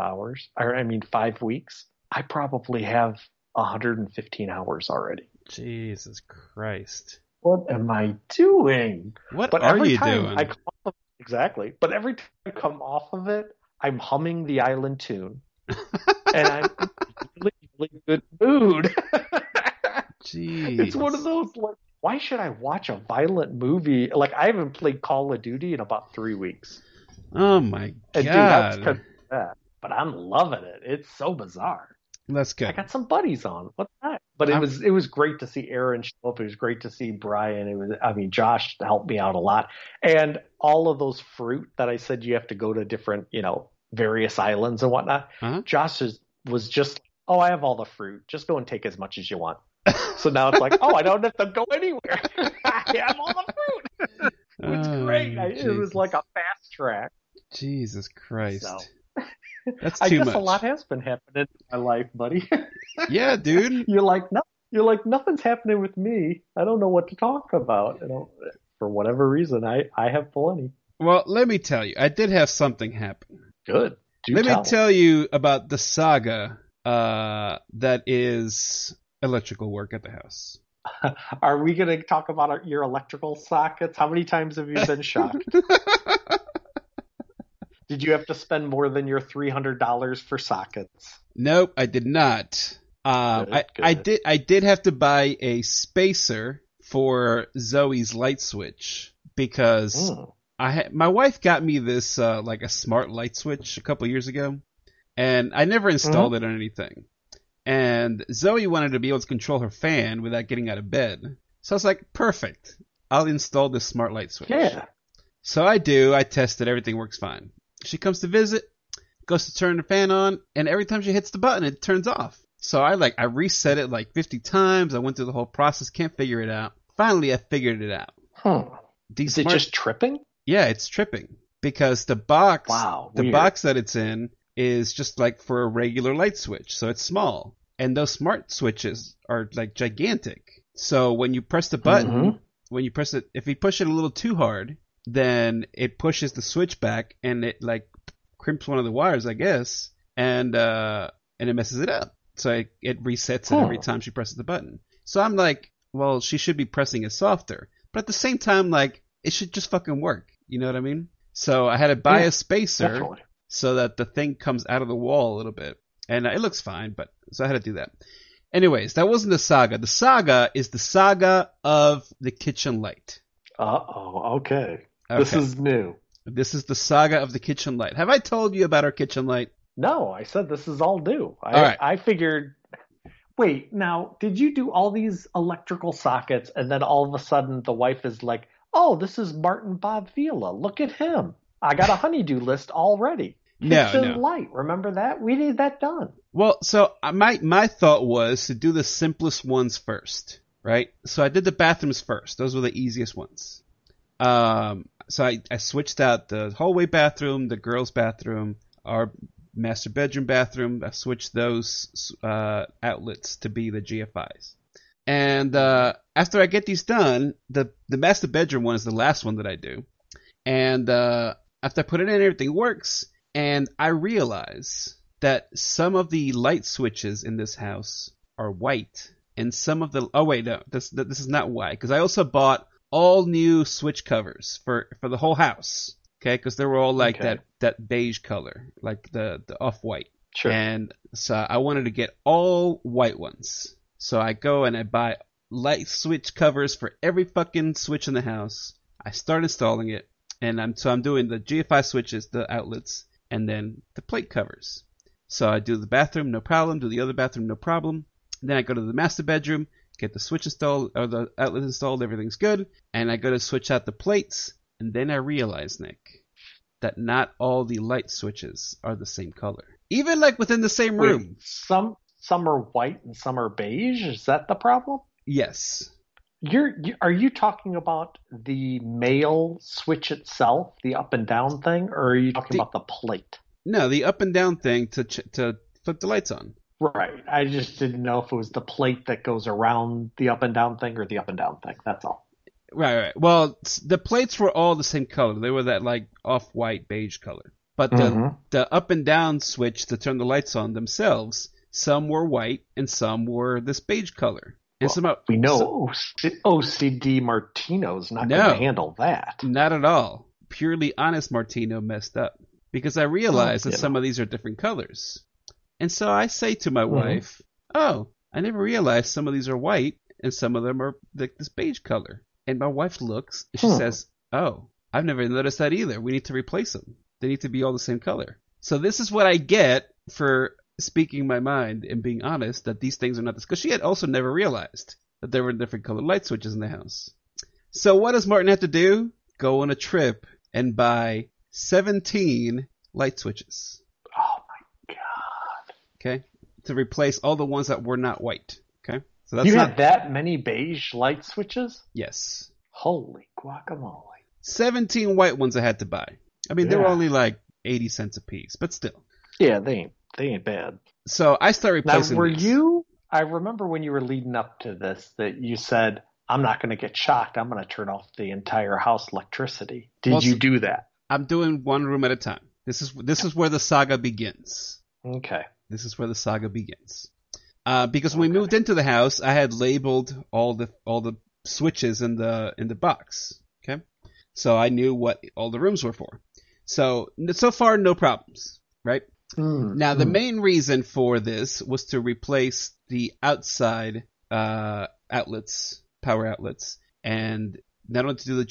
weeks. I probably have 115 hours already. Jesus Christ. What am I doing? What are you doing? Exactly. But every time I come off of it, I'm humming the island tune. And I'm in a really good mood. Jeez. It's one of those, like, why should I watch a violent movie? Like, I haven't played Call of Duty in about 3 weeks. Oh, my God. And, dude, that's kind of bad. But I'm loving it. It's so bizarre. That's good. I got some buddies on. What's that? But it was great to see Aaron show up. It was great to see Brian. Josh helped me out a lot. And all of those fruit that I said you have to go to different, various islands and whatnot. Josh was just, I have all the fruit. Just go and take as much as you want. So now it's like, I don't have to go anywhere. I have all the fruit. It's great. It was like a fast track. Jesus Christ. So. That's too much. I guess a lot has been happening in my life, buddy. Yeah, dude. You're like, nothing's happening with me. I don't know what to talk about. For whatever reason, I have plenty. Well, let me tell you, I did have something happen. Good. Let me tell you about the saga that is electrical work at the house. Are we going to talk about your electrical sockets? How many times have you been shocked? Did you have to spend more than your $300 for sockets? Nope, I did not. Good. I did have to buy a spacer for Zoe's light switch because my wife got me this like a smart light switch a couple years ago, and I never installed it on anything. And Zoe wanted to be able to control her fan without getting out of bed, so I was like, perfect. I'll install this smart light switch. Yeah. So I do. I tested. Everything works fine. She comes to visit, goes to turn the fan on, and every time she hits the button, it turns off. So I reset it like 50 times. I went through the whole process, can't figure it out. Finally, I figured it out. Is it just tripping? Yeah, it's tripping because the box, weird. box that it's in is just like for a regular light switch, so it's small. And those smart switches are like gigantic. So when you press the button, if you push it a little too hard, then it pushes the switch back and it like crimps one of the wires, I guess, and it messes it up. So it resets it every time she presses the button. So I'm like, well, she should be pressing it softer. But at the same time, like, it should just fucking work. You know what I mean? So I had to buy a spacer so that the thing comes out of the wall a little bit. And it looks fine, so I had to do that. Anyways, that wasn't the saga. The saga is the saga of the kitchen light. Okay. This is new. This is the saga of the kitchen light. Have I told you about our kitchen light? No, I said this is all new. All right. I figured, wait, now, did you do all these electrical sockets and then all of a sudden the wife is like, oh, this is Martin Bob Vila. Look at him. I got a honeydew list already. Kitchen light. Remember that? We need that done. Well, so my thought was to do the simplest ones first, right? So I did the bathrooms first. Those were the easiest ones. So I switched out the hallway bathroom, the girls' bathroom, our master bedroom bathroom. I switched those outlets to be the GFIs. And after I get these done, the master bedroom one is the last one that I do. And after I put it in, everything works. And I realize that some of the light switches in this house are white. And some of the... Oh, wait, no. This is not white. Because I also bought all new switch covers for the whole house. Okay? Because they were all like that beige color. Like the off-white. Sure. And so I wanted to get all white ones. So I go and I buy light switch covers for every fucking switch in the house. I start installing it. And I'm doing the GFI switches, the outlets, and then the plate covers. So I do the bathroom, no problem. Do the other bathroom, no problem. Then I go to the master bedroom, get the switch installed, or the outlet installed, everything's good. And I go to switch out the plates. And then I realize, Nick, that not all the light switches are the same color. Even like within the same room. Wait, some are white and some are beige? Is that the problem? Yes. Are you talking about the male switch itself, the up and down thing, or are you talking about the plate? No, the up and down thing to flip the lights on. Right. I just didn't know if it was the plate that goes around the up and down thing or the up and down thing. That's all. Right. Well, the plates were all the same color. They were that like off-white beige color. But the up and down switch to turn the lights on themselves, some were white and some were this beige color. We know OCD Martino's not going to handle that. Not at all. Purely honest Martino messed up. Because I realized that some of these are different colors. And so I say to my wife, I never realized some of these are white and some of them are like this beige color. And my wife looks and she says, oh, I've never noticed that either. We need to replace them. They need to be all the same color. So this is what I get for speaking my mind and being honest that these things are not this. Because she had also never realized that there were different colored light switches in the house. So what does Martin have to do? Go on a trip and buy 17 light switches. Oh my God. Okay? To replace all the ones that were not white. Okay? So that's had that many beige light switches? Yes. Holy guacamole. 17 white ones I had to buy. I mean, they were only like 80 cents a piece, but still. Yeah, they ain't bad. So I start replacing these. I remember when you were leading up to this that you said, I'm not going to get shocked. I'm going to turn off the entire house electricity. Did you do that? I'm doing one room at a time. This is where the saga begins. Okay. This is where the saga begins. Because when we moved into the house, I had labeled all the switches in the box. Okay. So I knew what all the rooms were for. So far, no problems, right? Now, the main reason for this was to replace the outside outlets, power outlets, and not only to do the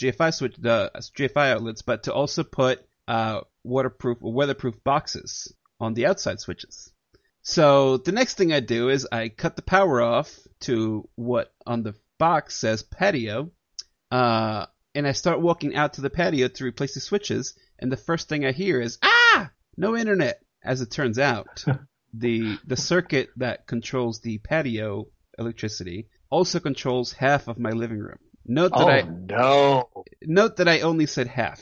GFI outlets, but to also put waterproof or weatherproof boxes on the outside switches. So the next thing I do is I cut the power off to what on the box says patio, and I start walking out to the patio to replace the switches, and the first thing I hear is, no internet. As it turns out, the circuit that controls the patio electricity also controls half of my living room. Note that I only said half.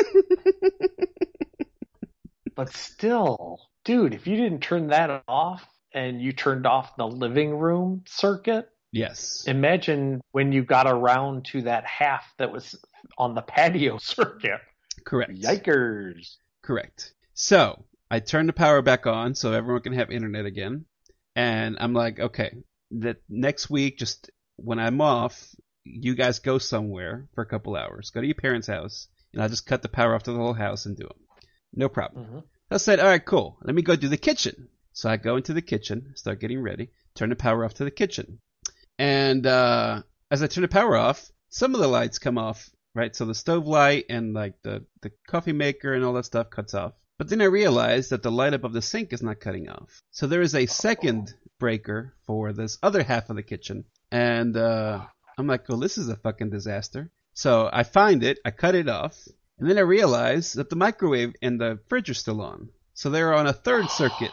But still, dude, if you didn't turn that off and you turned off the living room circuit, yes. Imagine when you got around to that half that was on the patio circuit. Correct. Yikers. Correct. So I turn the power back on so everyone can have internet again. And I'm like, okay, that next week, just when I'm off, you guys go somewhere for a couple hours. Go to your parents' house, and I'll just cut the power off to the whole house and do them. No problem. Mm-hmm. I said, all right, cool. Let me go do the kitchen. So I go into the kitchen, start getting ready, turn the power off to the kitchen. And as I turn the power off, some of the lights come off, right? So the stove light and like the coffee maker and all that stuff cuts off. But then I realized that the light above the sink is not cutting off. So there is a second breaker for this other half of the kitchen. And I'm like, well, this is a fucking disaster. So I find it, I cut it off, And then I realized that the microwave and the fridge are still on. So they're on a third circuit.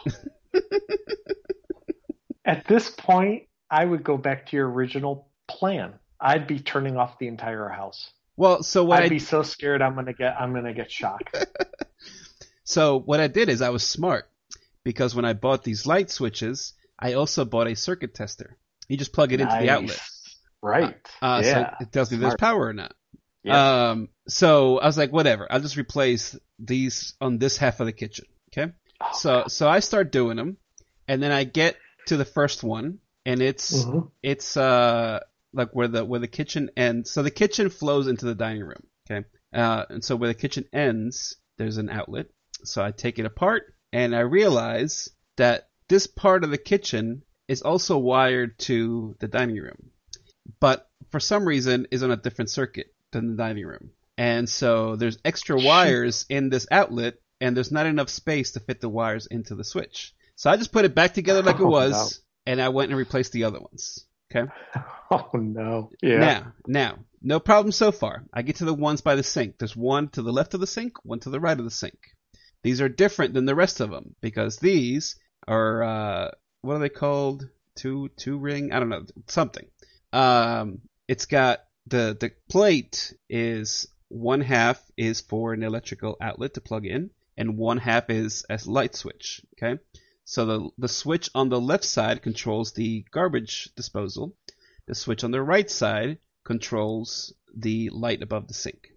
At this point, I would go back to your original plan. I'd be turning off the entire house. Well, so what I'd be so scared I'm gonna get shocked. So what I did is I was smart, because when I bought these light switches, I also bought a circuit tester. You just plug it into the outlet. Right. So it tells me if there's power or not. Yeah. So I was like, whatever. I'll just replace these on this half of the kitchen. Okay. Oh, So I start doing them, and then I get to the first one, and it's like where the kitchen ends. So the kitchen flows into the dining room. Okay. And so where the kitchen ends, there's an outlet. So I take it apart, and I realize that this part of the kitchen is also wired to the dining room, but for some reason is on a different circuit than the dining room. And so there's extra wires in this outlet, and there's not enough space to fit the wires into the switch. So I just put it back together like it was, and I went and replaced the other ones. Okay? Oh, no. Yeah. Now, no problem so far. I get to the ones by the sink. There's one to the left of the sink, one to the right of the sink. These are different than the rest of them, because these are, what are they called? Two ring? I don't know. Something. It's got the plate is one half is for an electrical outlet to plug in, and one half is a light switch. Okay, so the switch on the left side controls the garbage disposal. The switch on the right side controls the light above the sink.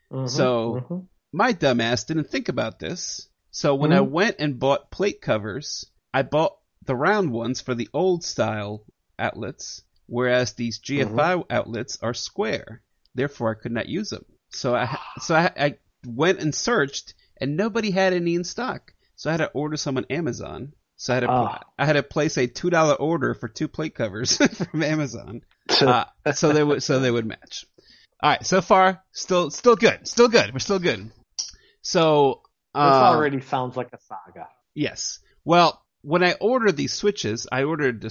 My dumbass didn't think about this. So when I went and bought plate covers, I bought the round ones for the old style outlets, whereas these GFI outlets are square. Therefore, I could not use them. So I went and searched, and nobody had any in stock. So I had to order some on Amazon. So I had to place a $2 order for 2 plate covers from Amazon, so they would match. All right, so far still good. We're still good. So this already sounds like a saga. Yes. Well, when I ordered these switches, I ordered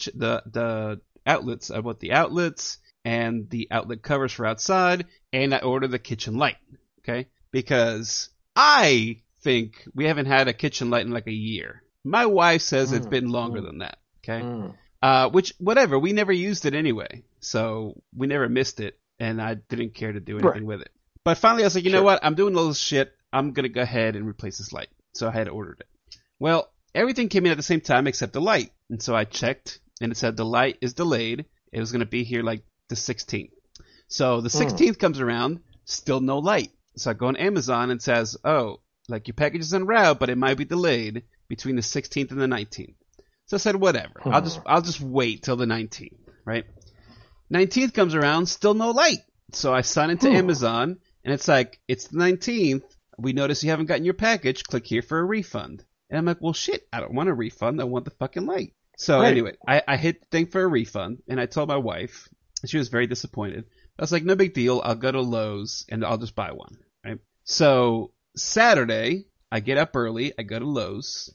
the outlets. I bought the outlets and the outlet covers for outside, and I ordered the kitchen light. Okay, because I think we haven't had a kitchen light in like a year. My wife says it's been longer than that. Okay, which whatever. We never used it anyway, so we never missed it, and I didn't care to do anything with it. But finally, I was like, you know what? I'm doing all this shit. I'm going to go ahead and replace this light. So I had ordered it. Well, everything came in at the same time except the light. And so I checked, and it said the light is delayed. It was going to be here like the 16th. So the 16th comes around, still no light. So I go on Amazon and says, oh, like your package is en route, but it might be delayed between the 16th and the 19th. So I said, whatever. I'll just wait till the 19th, right? 19th comes around, still no light. So I sign into Amazon, and it's like, it's the 19th. We notice you haven't gotten your package. Click here for a refund. And I'm like, well, shit, I don't want a refund. I want the fucking light. So anyway, I hit the thing for a refund, and I told my wife, and she was very disappointed. I was like, no big deal. I'll go to Lowe's, and I'll just buy one, right? So Saturday, I get up early. I go to Lowe's,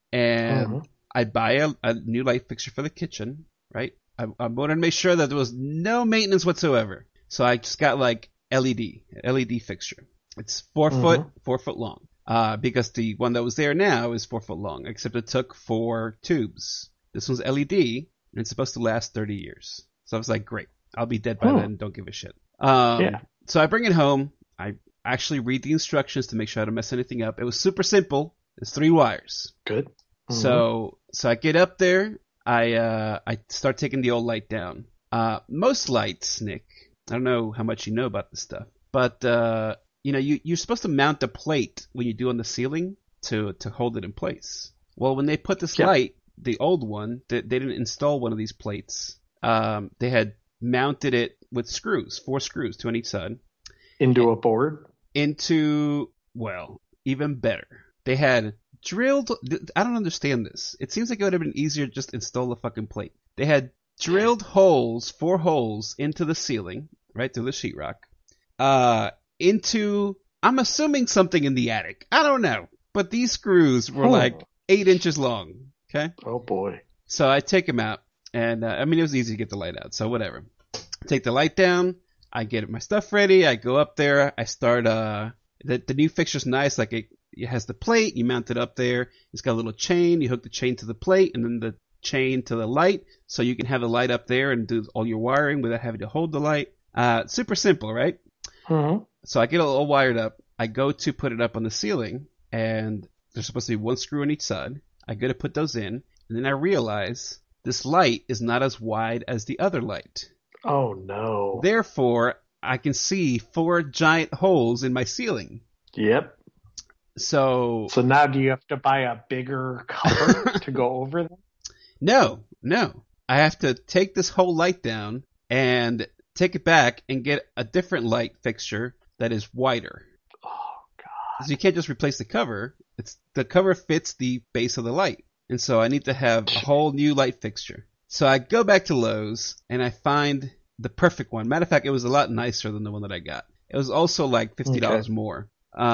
and I buy a new light fixture for the kitchen, right? I wanted to make sure that there was no maintenance whatsoever. So I just got like LED fixture. It's 4 foot long. Because the one that was there now is 4 foot long, except it took 4 tubes. This one's LED, and it's supposed to last 30 years. So I was like, great. I'll be dead by then. Don't give a shit. So I bring it home. I actually read the instructions to make sure I don't mess anything up. It was super simple. It's 3 wires. Good. So I get up there. I start taking the old light down. Most lights, Nick, I don't know how much you know about this stuff, but you're supposed to mount a plate when you do on the ceiling to hold it in place. Well, when they put this light, the old one, they didn't install one of these plates. They had mounted it with screws, 4 screws, 2 on each side. Into a board? Well, even better. They had drilled, I don't understand this. It seems like it would have been easier to just install a fucking plate. They had drilled 4 holes into the ceiling, right, through the sheetrock. I'm assuming something in the attic. I don't know. But these screws were like 8 inches long. Okay? Oh, boy. So I take them out. And, it was easy to get the light out. So whatever. Take the light down. I get my stuff ready. I go up there. I start, The new fixture's nice. Like it has the plate. You mount it up there. It's got a little chain. You hook the chain to the plate, and then the chain to the light, so you can have the light up there and do all your wiring without having to hold the light. Super simple, right? Mm-hmm. So I get it all wired up. I go to put it up on the ceiling, and there's supposed to be one screw on each side. I go to put those in, and then I realize this light is not as wide as the other light. Oh, no. Therefore, I can see 4 giant holes in my ceiling. Yep. So now do you have to buy a bigger cover to go over them? No. I have to take this whole light down and take it back and get a different light fixture that is wider. Oh, God. So you can't just replace the cover. The cover fits the base of the light. And so I need to have a whole new light fixture. So I go back to Lowe's and I find the perfect one. Matter of fact, it was a lot nicer than the one that I got. It was also like $50 more.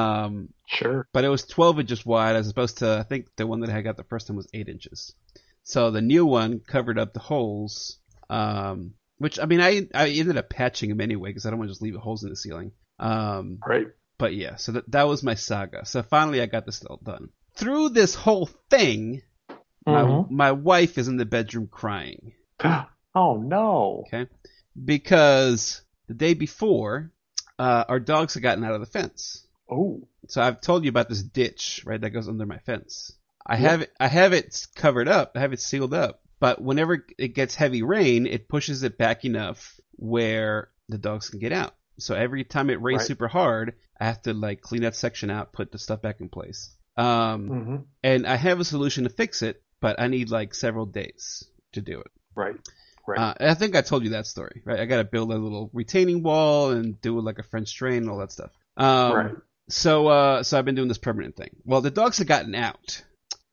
Sure. But it was 12 inches wide as opposed to, I think the one that I got the first time was 8 inches. So the new one covered up the holes, which, I mean, I ended up patching them anyway because I don't want to just leave holes in the ceiling. Right. But yeah, so that was my saga. So finally I got this all done. Through this whole thing, my wife is in the bedroom crying. Oh, no. Okay. Because the day before, our dogs had gotten out of the fence. Oh. So I've told you about this ditch, right, that goes under my fence. I have it covered up. I have it sealed up. But whenever it gets heavy rain, it pushes it back enough where the dogs can get out. So every time it rains super hard, I have to like clean that section out, put the stuff back in place. And I have a solution to fix it, but I need like several days to do it. Right. I think I told you that story, right? I got to build a little retaining wall and do like a French drain and all that stuff. Right. So I've been doing this permanent thing. Well, the dogs had gotten out,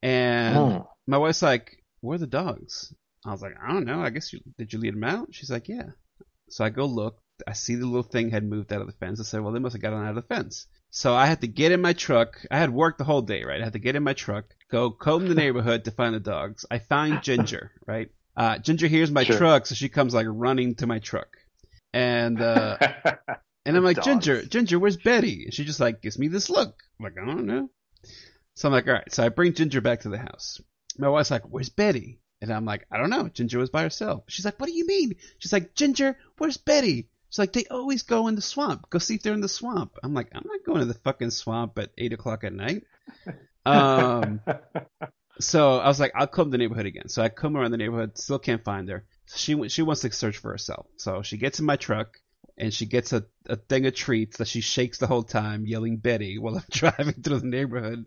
and my wife's like, "Where are the dogs?" I was like, "I don't know. I guess did you lead them out?" She's like, "Yeah." So I go look. I see the little thing had moved out of the fence. I said, "Well, they must have gotten out of the fence." So I had to get in my truck. I had worked the whole day, right? I had to get in my truck, go comb the neighborhood to find the dogs. I find Ginger, right? Ginger hears my truck, so she comes like running to my truck, and I'm like, Ginger, where's Betty? And she just like gives me this look. I'm like, I don't know. So I'm like, all right. So I bring Ginger back to the house. My wife's like, where's Betty? And I'm like, I don't know. Ginger was by herself. She's like, what do you mean? She's like, Ginger, where's Betty? She's like, they always go in the swamp. Go see if they're in the swamp. I'm like, I'm not going to the fucking swamp at 8:00 at night. So I was like, I'll comb the neighborhood again. So I comb around the neighborhood, still can't find her. So she wants to search for herself. So she gets in my truck and she gets a thing of treats that she shakes the whole time, yelling Betty while I'm driving through the neighborhood.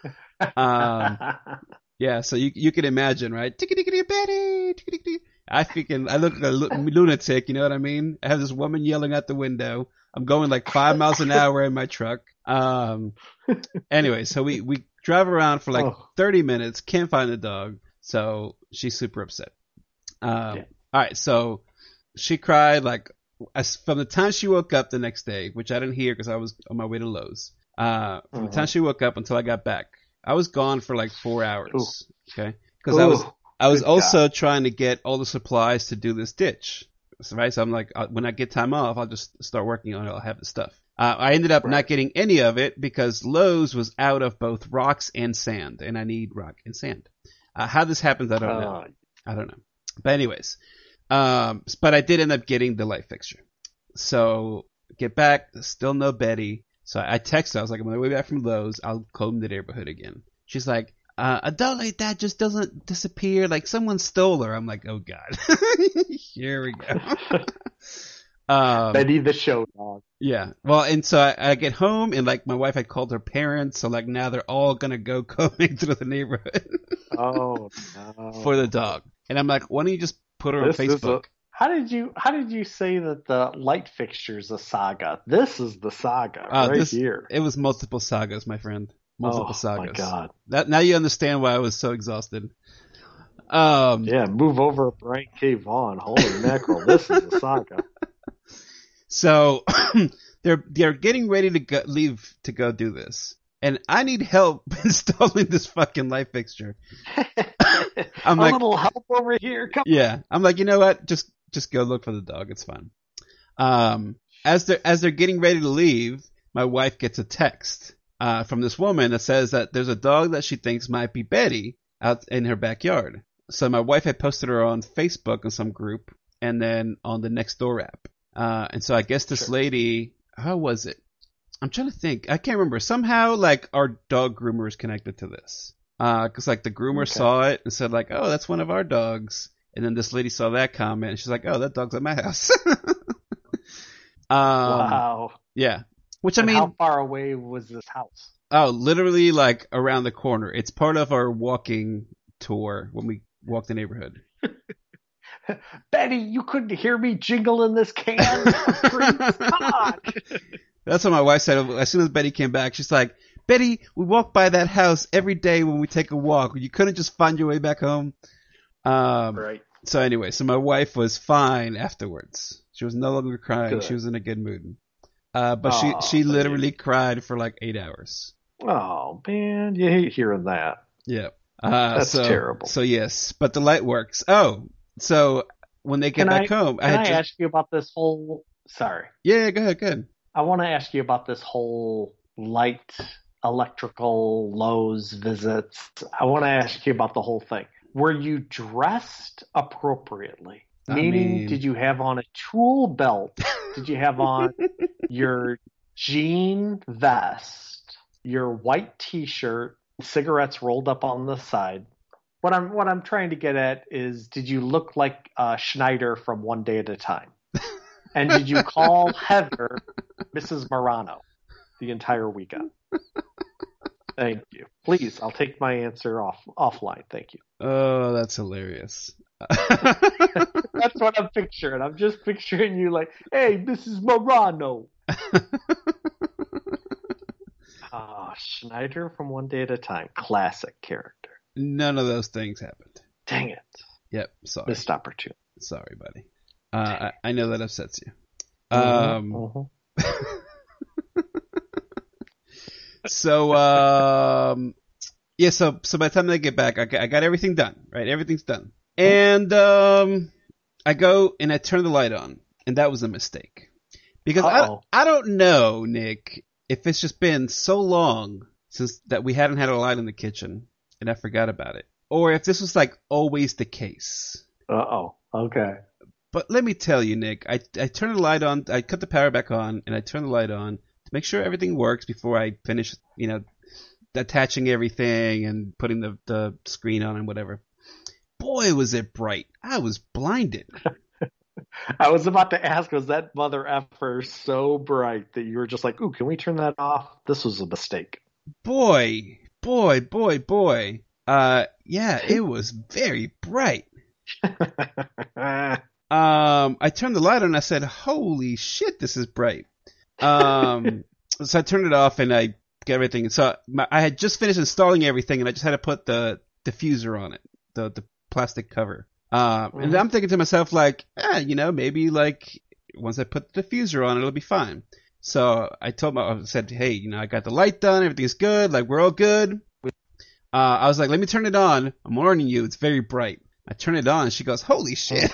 Yeah, so you can imagine, right? Tickety Betty, tickety. I look like a lunatic, you know what I mean? I have this woman yelling out the window. I'm going like 5 miles an hour in my truck. Anyway, so we drive around for like 30 minutes, can't find the dog, so she's super upset. All right, so she cried like from the time she woke up the next day, which I didn't hear because I was on my way to Lowe's. From the time she woke up until I got back, I was gone for like 4 hours. Okay, because I was also trying to get all the supplies to do this ditch. Right, so I'm like, when I get time off, I'll just start working on it. I'll have the stuff. I ended up not getting any of it because Lowe's was out of both rocks and sand, and I need rock and sand. How this happens, I don't know. I don't know. But anyways, but I did end up getting the light fixture. So get back, still no Betty. So I texted her. I was like, I'm on my way back from Lowe's. I'll comb the neighborhood again. She's like, a dog like that just doesn't disappear. Like someone stole her. I'm like, oh God. Here we go. Betty the show dog. Yeah. Well, and so I get home and like my wife had called her parents. So like now they're all going to go combing through the neighborhood. Oh, no. For the dog. And I'm like, why don't you just put her on Facebook? How did you say that the light fixture's a saga? This is the saga here. It was multiple sagas, my friend. Multiple sagas. Oh my God. Now you understand why I was so exhausted. Yeah, move over Brian K. Vaughan. Holy mackerel, this is a saga. So they're getting ready to leave to go do this, and I need help installing this fucking light fixture. I'm a little help over here. Come on. I'm like, you know what? Just go look for the dog. It's fine. As they're getting ready to leave, my wife gets a text from this woman that says that there's a dog that she thinks might be Betty out in her backyard. So my wife had posted her on Facebook in some group and then on the Nextdoor app. And so I guess this lady, how was it? I'm trying to think. I can't remember. Somehow, like, our dog groomer is connected to this. Because, like, the groomer saw it and said, like, oh, that's one of our dogs. And then this lady saw that comment and she's like, oh, that dog's at my house. Wow. Yeah. Which, and I mean, how far away was this house? Oh, literally, like, around the corner. It's part of our walking tour when we walk the neighborhood. Betty, you couldn't hear me jingling this can of treats? Come on. That's what my wife said. As soon as Betty came back, she's like, Betty, we walk by that house every day when we take a walk. You couldn't just find your way back home. Right. So anyway, so my wife was fine afterwards. She was no longer crying. Good. She was in a good mood. But she literally cried for like 8 hours. Oh, man. You hate hearing that. Yeah. That's terrible. So yes, but the light works. Oh, so when they get back home, can I ask you about this whole? Sorry. Yeah, go ahead. I want to ask you about this whole light, electrical, Lowe's visits. I want to ask you about the whole thing. Were you dressed appropriately? Meaning, did you have on a tool belt? Did you have on your jean vest, your white T-shirt, cigarettes rolled up on the side? What I'm trying to get at is, did you look like Schneider from One Day at a Time? And did you call Heather Mrs. Morano the entire weekend? Thank you. Please, I'll take my answer offline. Thank you. Oh, that's hilarious. That's what I'm picturing. I'm just picturing you like, hey, Mrs. Morano. Schneider from One Day at a Time. Classic character. None of those things happened. Dang it. Yep, sorry. Missed opportunity. Sorry, buddy. I know that upsets you. So, yeah, so by the time they get back, I got everything done, right? Everything's done. And, I go and I turn the light on, and that was a mistake. Because I don't know, Nick, if it's just been so long since that we hadn't had a light in the kitchen, and I forgot about it. Or if this was, like, always the case. Okay. But let me tell you, Nick, I turn the light on, I cut the power back on, and I turn the light on to make sure everything works before I finish, attaching everything and putting the screen on and whatever. Boy, was it bright. I was blinded. I was about to ask, was that mother effer so bright that you were just like, ooh, can we turn that off? This was a mistake. Boy. Yeah, it was very bright. I turned the light on and I said, holy shit, this is bright. So I turned it off and I got everything. So I had just finished installing everything and I just had to put the diffuser on it, the plastic cover. And I'm thinking to myself, like, maybe like once I put the diffuser on, it'll be fine. So I said, hey, I got the light done. Everything's good. Like, we're all good. I was like, let me turn it on. I'm warning you. It's very bright. I turn it on and she goes, holy shit.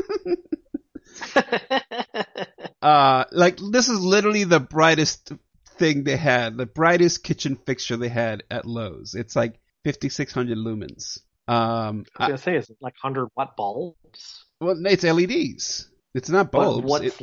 Like, this is literally the brightest thing they had, the brightest kitchen fixture they had at Lowe's. It's like 5,600 lumens. I was going to say, is it like 100 watt bulbs? Well, it's LEDs. It's not bulbs. But what's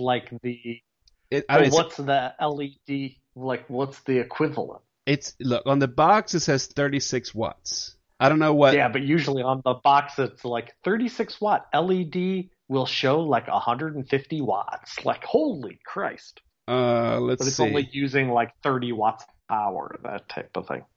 the LED, like, what's the equivalent? Look, on the box it says 36 watts. I don't know what. Yeah, but usually on the box it's like 36 watt. LED will show like 150 watts. Like, holy Christ. Let's see. But it's only using like 30 watts power, that type of thing.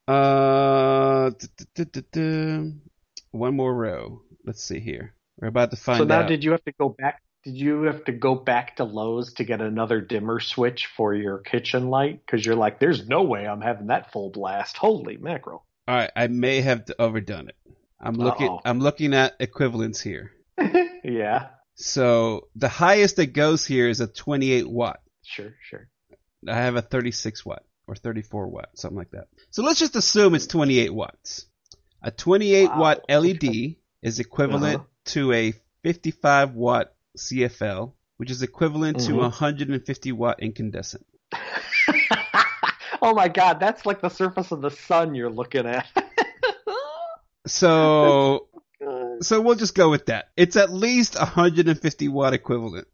One more row. Let's see here. We're about to find out. So now did you have to go back? Did you have to go back to Lowe's to get another dimmer switch for your kitchen light? Because you're like, there's no way I'm having that full blast. Holy mackerel. All right, I may have overdone it. I'm looking at equivalents here. Yeah. So the highest that goes here is a 28 watt. Sure. I have a 36 watt or 34 watt, something like that. So let's just assume it's 28 watts. A 28 watt LED is equivalent to a 55 watt CFL, which is equivalent to 150 watt incandescent. Oh my God, that's like the surface of the sun you're looking at. So Good. we'll just go with that. It's at least 150 watt equivalent.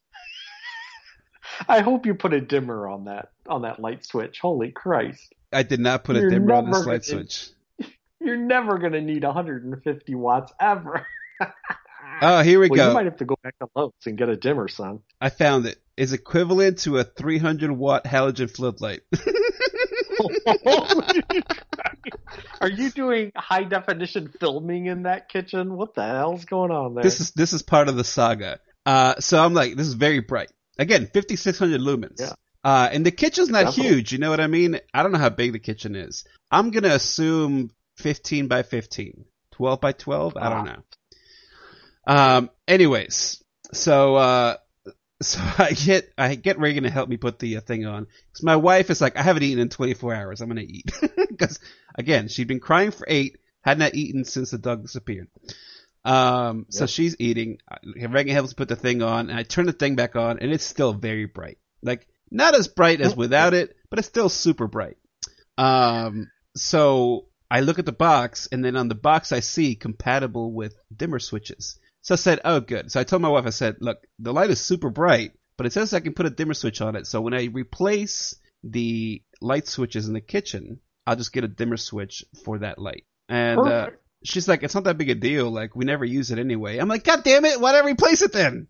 I hope you put a dimmer on that light switch. Holy Christ. I did not put a You're dimmer on this never light gonna- switch. You're never going to need 150 watts ever. Oh, here we Well, go. you might have to go back to Lowe's and get a dimmer, son. I found it. It's equivalent to a 300 watt halogen floodlight. Are you doing high definition filming in that kitchen? What the hell's going on there? This is part of the saga. So I'm like, this is very bright. Again, 5,600 lumens. Yeah. And the kitchen's not Definitely. huge. You know what I mean? I don't know how big the Ah. kitchen is. I'm going to assume 15 by 15, 12 by 12. I don't know. Anyways, so I get Reagan to help me put the thing on. Because my wife is like, I haven't eaten in 24 hours. I'm going to eat. Because, again, she'd been crying for 8, had not eaten since the dog disappeared. So she's eating. Reagan helps me put the thing on, and I turn the thing back on, and it's still very bright. Like, not as bright as without it, but it's still super bright. So I look at the box, and then on the box I see compatible with dimmer switches. So I said, oh, good. So I told my wife, I said, look, the light is super bright, but it says I can put a dimmer switch on it. So when I replace the light switches in the kitchen, I'll just get a dimmer switch for that light. And she's like, it's not that big a deal. Like, we never use it anyway. I'm like, God damn it, why did I replace it then?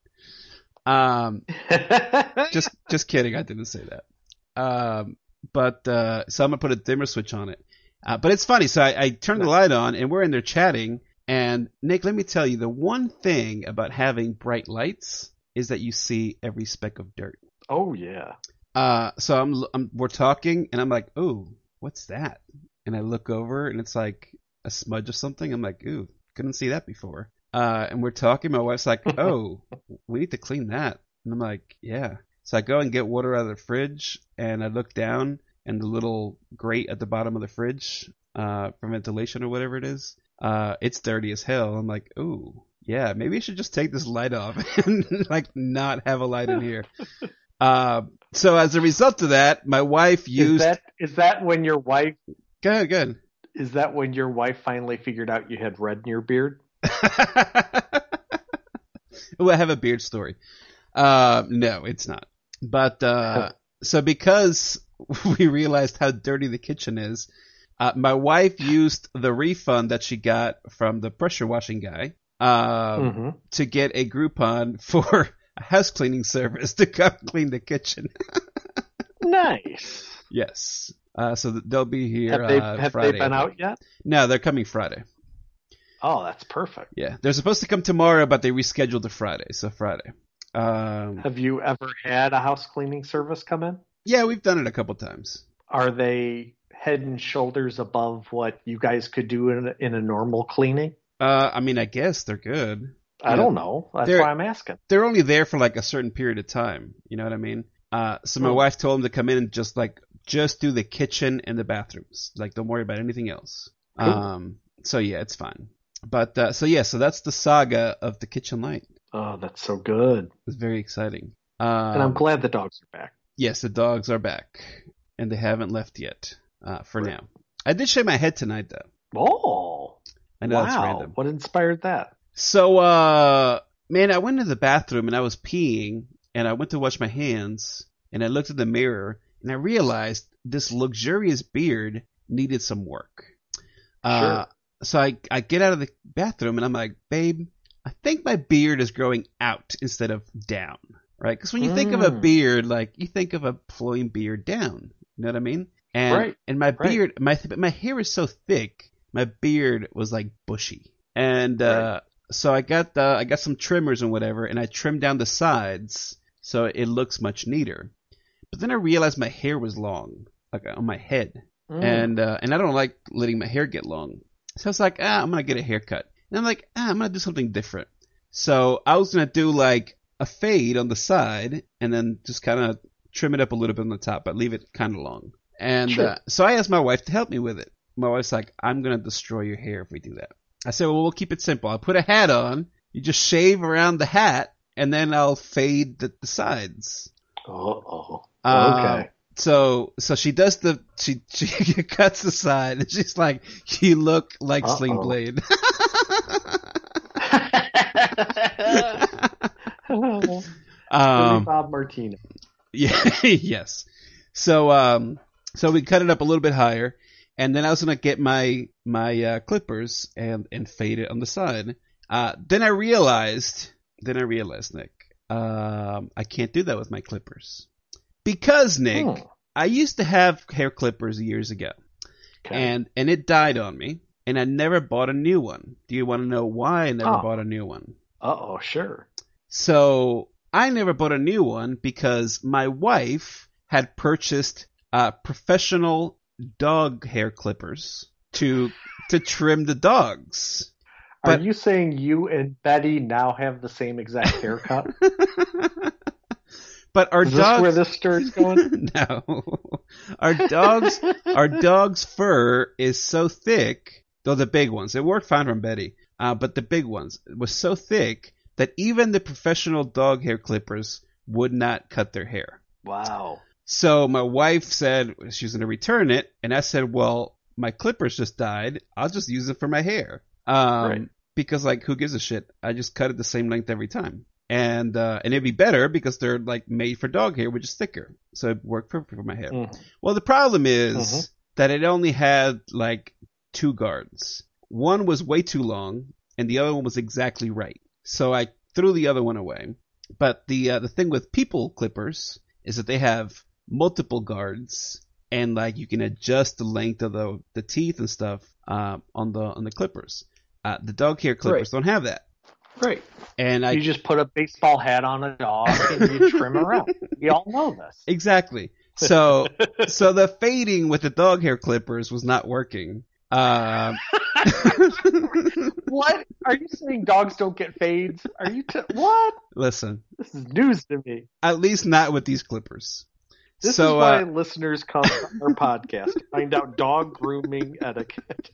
Just kidding. I didn't say that. So I'm gonna put a dimmer switch on it. But it's funny. So I turned the light on, and we're in there chatting. And Nick, let me tell you, the one thing about having bright lights is that you see every speck of dirt. Oh yeah. So we're talking, and I'm like, ooh, what's that? And I look over, and it's like a smudge of something. I'm like, ooh, couldn't see that before. And we're talking. My wife's like, oh, we need to clean that. And I'm like, yeah. So I go and get water out of the fridge, and I look down, and the little grate at the bottom of the fridge, for ventilation or whatever it is, it's dirty as hell. I'm like, ooh, yeah, maybe I should just take this light off and like not have a light in here. So as a result of that, my wife used. Is that when your wife? Go ahead. Is that when your wife finally figured out you had red in your beard? Oh, I have a beard story. No, it's not. But so because we realized how dirty the kitchen is, my wife used the refund that she got from the pressure washing guy to get a Groupon for a house cleaning service to come clean the kitchen. Nice. Yes. So they'll be here Have Friday. they been out yet? No, they're coming Friday. Oh, that's perfect. Yeah, they're supposed to come tomorrow, but they rescheduled to Friday, so Friday. Have you ever had a house cleaning service come in? Yeah, we've done it a couple times. Are they head and shoulders above what you guys could do in a normal cleaning? I mean, I guess they're good. I don't know. That's why I'm asking. They're only there for like a certain period of time. You know what I mean? So my wife told them to come in and just do the kitchen and the bathrooms. Like, don't worry about anything else. Cool. So yeah, it's fine. But so that's the saga of the kitchen light. Oh, that's so good. It's very exciting. And I'm glad the dogs are back. Yes, the dogs are back, and they haven't left yet. For now, I did shave my head tonight though. Oh, I know that's random. What inspired that? So, man, I went to the bathroom and I was peeing, and I went to wash my hands, and I looked in the mirror, and I realized this luxurious beard needed some work. Sure. So I get out of the bathroom, and I'm like, babe, I think my beard is growing out instead of down, right? Because when you think of a beard, like, you think of a flowing beard down. You know what I mean? And my beard, my hair is so thick, my beard was like bushy. And so I got some trimmers and whatever, and I trimmed down the sides so it looks much neater. But then I realized my hair was long, like on my head, and I don't like letting my hair get long. So I was like, I'm gonna get a haircut, and I'm like, I'm gonna do something different. So I was gonna do like a fade on the side, and then just kind of trim it up a little bit on the top, but leave it kind of long. And so I asked my wife to help me with it. My wife's like, I'm going to destroy your hair if we do that. I said, well, we'll keep it simple. I'll put a hat on. You just shave around the hat, and then I'll fade the sides. Okay. So she does she cuts the side and she's like, "You look like Sling Blade." Bob Martinez. Yeah, yes. So we cut it up a little bit higher, and then I was gonna get my clippers and fade it on the side. Then I realized, Nick, I can't do that with my clippers because Nick, I used to have hair clippers years ago, and it died on me, and I never bought a new one. Do you want to know why I never bought a new one? Sure. So I never bought a new one because my wife had purchased professional dog hair clippers to trim the dogs. Are you saying you and Betty now have the same exact haircut? But our Is dogs, this where this story's going? No. Our dog's fur is so thick, though the big ones. It worked fine from Betty. But the big ones was so thick that even the professional dog hair clippers would not cut their hair. Wow. So my wife said she was going to return it, and I said, well, my clippers just died. I'll just use it for my hair. Right. Because, like, who gives a shit? I just cut it the same length every time. And it'd be better because they're, like, made for dog hair, which is thicker. So it worked for my hair. Mm-hmm. Well, the problem is that it only had, like, 2 guards. One was way too long, and the other one was exactly right. So I threw the other one away. But the thing with people clippers is that they have multiple guards, and like you can adjust the length of the teeth and stuff on the clippers. The dog hair clippers don't have that. Right. And you just put a baseball hat on a dog and you trim around. We all know this. Exactly. So the fading with the dog hair clippers was not working. What? Are you saying dogs don't get fades? Are you what? Listen. This is news to me. At least not with these clippers. This is why listeners come to our podcast to find out dog grooming etiquette.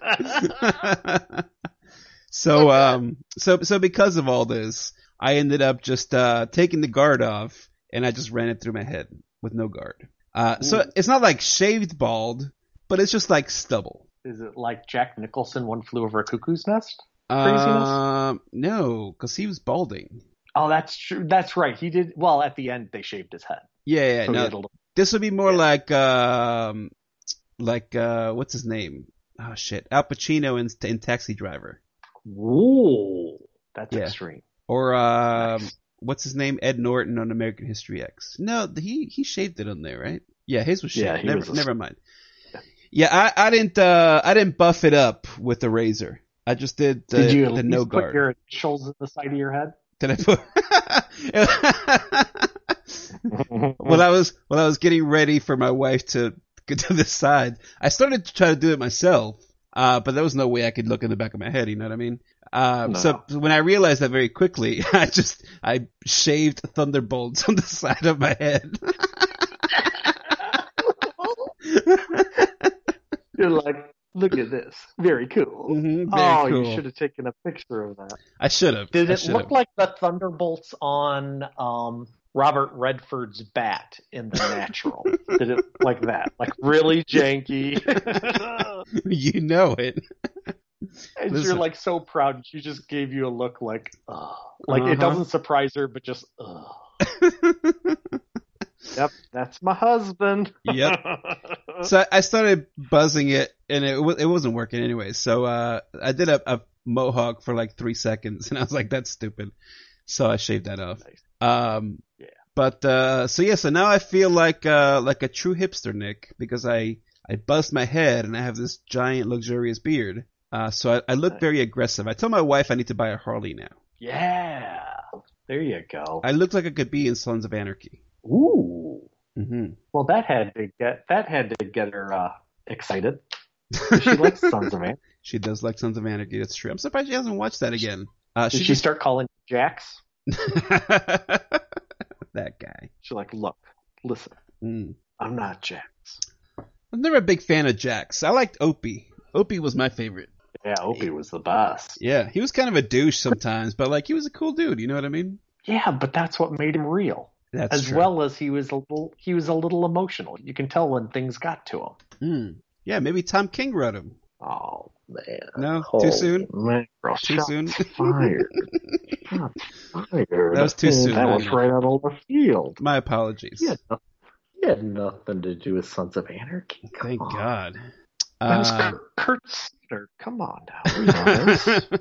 So because of all this, I ended up just taking the guard off, and I just ran it through my head with no guard. So it's not like shaved bald, but it's just like stubble. Is it like Jack Nicholson, One Flew Over a Cuckoo's Nest? Craziness? No, because he was balding. Oh, that's true. That's right. He did. Well, at the end, they shaved his head. Yeah. So no, this would be more like what's his name? Oh shit, Al Pacino in Taxi Driver. Whoa, that's extreme. Or what's his name? Ed Norton on American History X. No, he shaved it on there, right? Yeah, his was shaved. Yeah, never mind. Yeah, I didn't buff it up with the razor. I just did the no guard. Put your initials in the side of your head? Did I put? When I was getting ready for my wife to get to the side, I started to try to do it myself, but there was no way I could look in the back of my head. You know what I mean? No. So when I realized that very quickly, I shaved thunderbolts on the side of my head. You're like, look at this. Very cool. Mm-hmm, very cool. You should have taken a picture of that. I should have. Did it look like the thunderbolts on Robert Redford's bat in The Natural? Did it like that? Like really janky? You know it. And you're like so proud. She just gave you a look like, like it doesn't surprise her, but just, Yep, that's my husband. Yep. So I started buzzing it, and it wasn't working anyway. So I did a mohawk for like 3 seconds, and I was like, "That's stupid." So I shaved that off. Yeah. But so now I feel like a true hipster, Nick, because I buzzed my head and I have this giant luxurious beard. So I look very aggressive. I told my wife I need to buy a Harley now. Yeah. There you go. I look like I could be in Sons of Anarchy. Ooh. Mm-hmm. Well, that had to get her excited. She likes Sons of Anarchy. She does like Sons of Anarchy. That's true. I'm surprised she hasn't watched that again. Did she start calling Jax? That guy. She's like, look, listen, I'm not Jax. I'm never a big fan of Jax. I liked Opie. Opie was my favorite. Yeah, Opie was the best. Yeah, he was kind of a douche sometimes, but like he was a cool dude. You know what I mean? Yeah, but that's what made him real. That's as true. well as he was a little emotional. You can tell when things got to him. Yeah, maybe Tom King wrote him. Oh man! No, oh, too soon. Man. Too soon. Fired. Shots fired. That was too soon. That was right out of left field. My apologies. He had nothing to do with Sons of Anarchy. Thank God. That was Kurt Sutter. Come on now.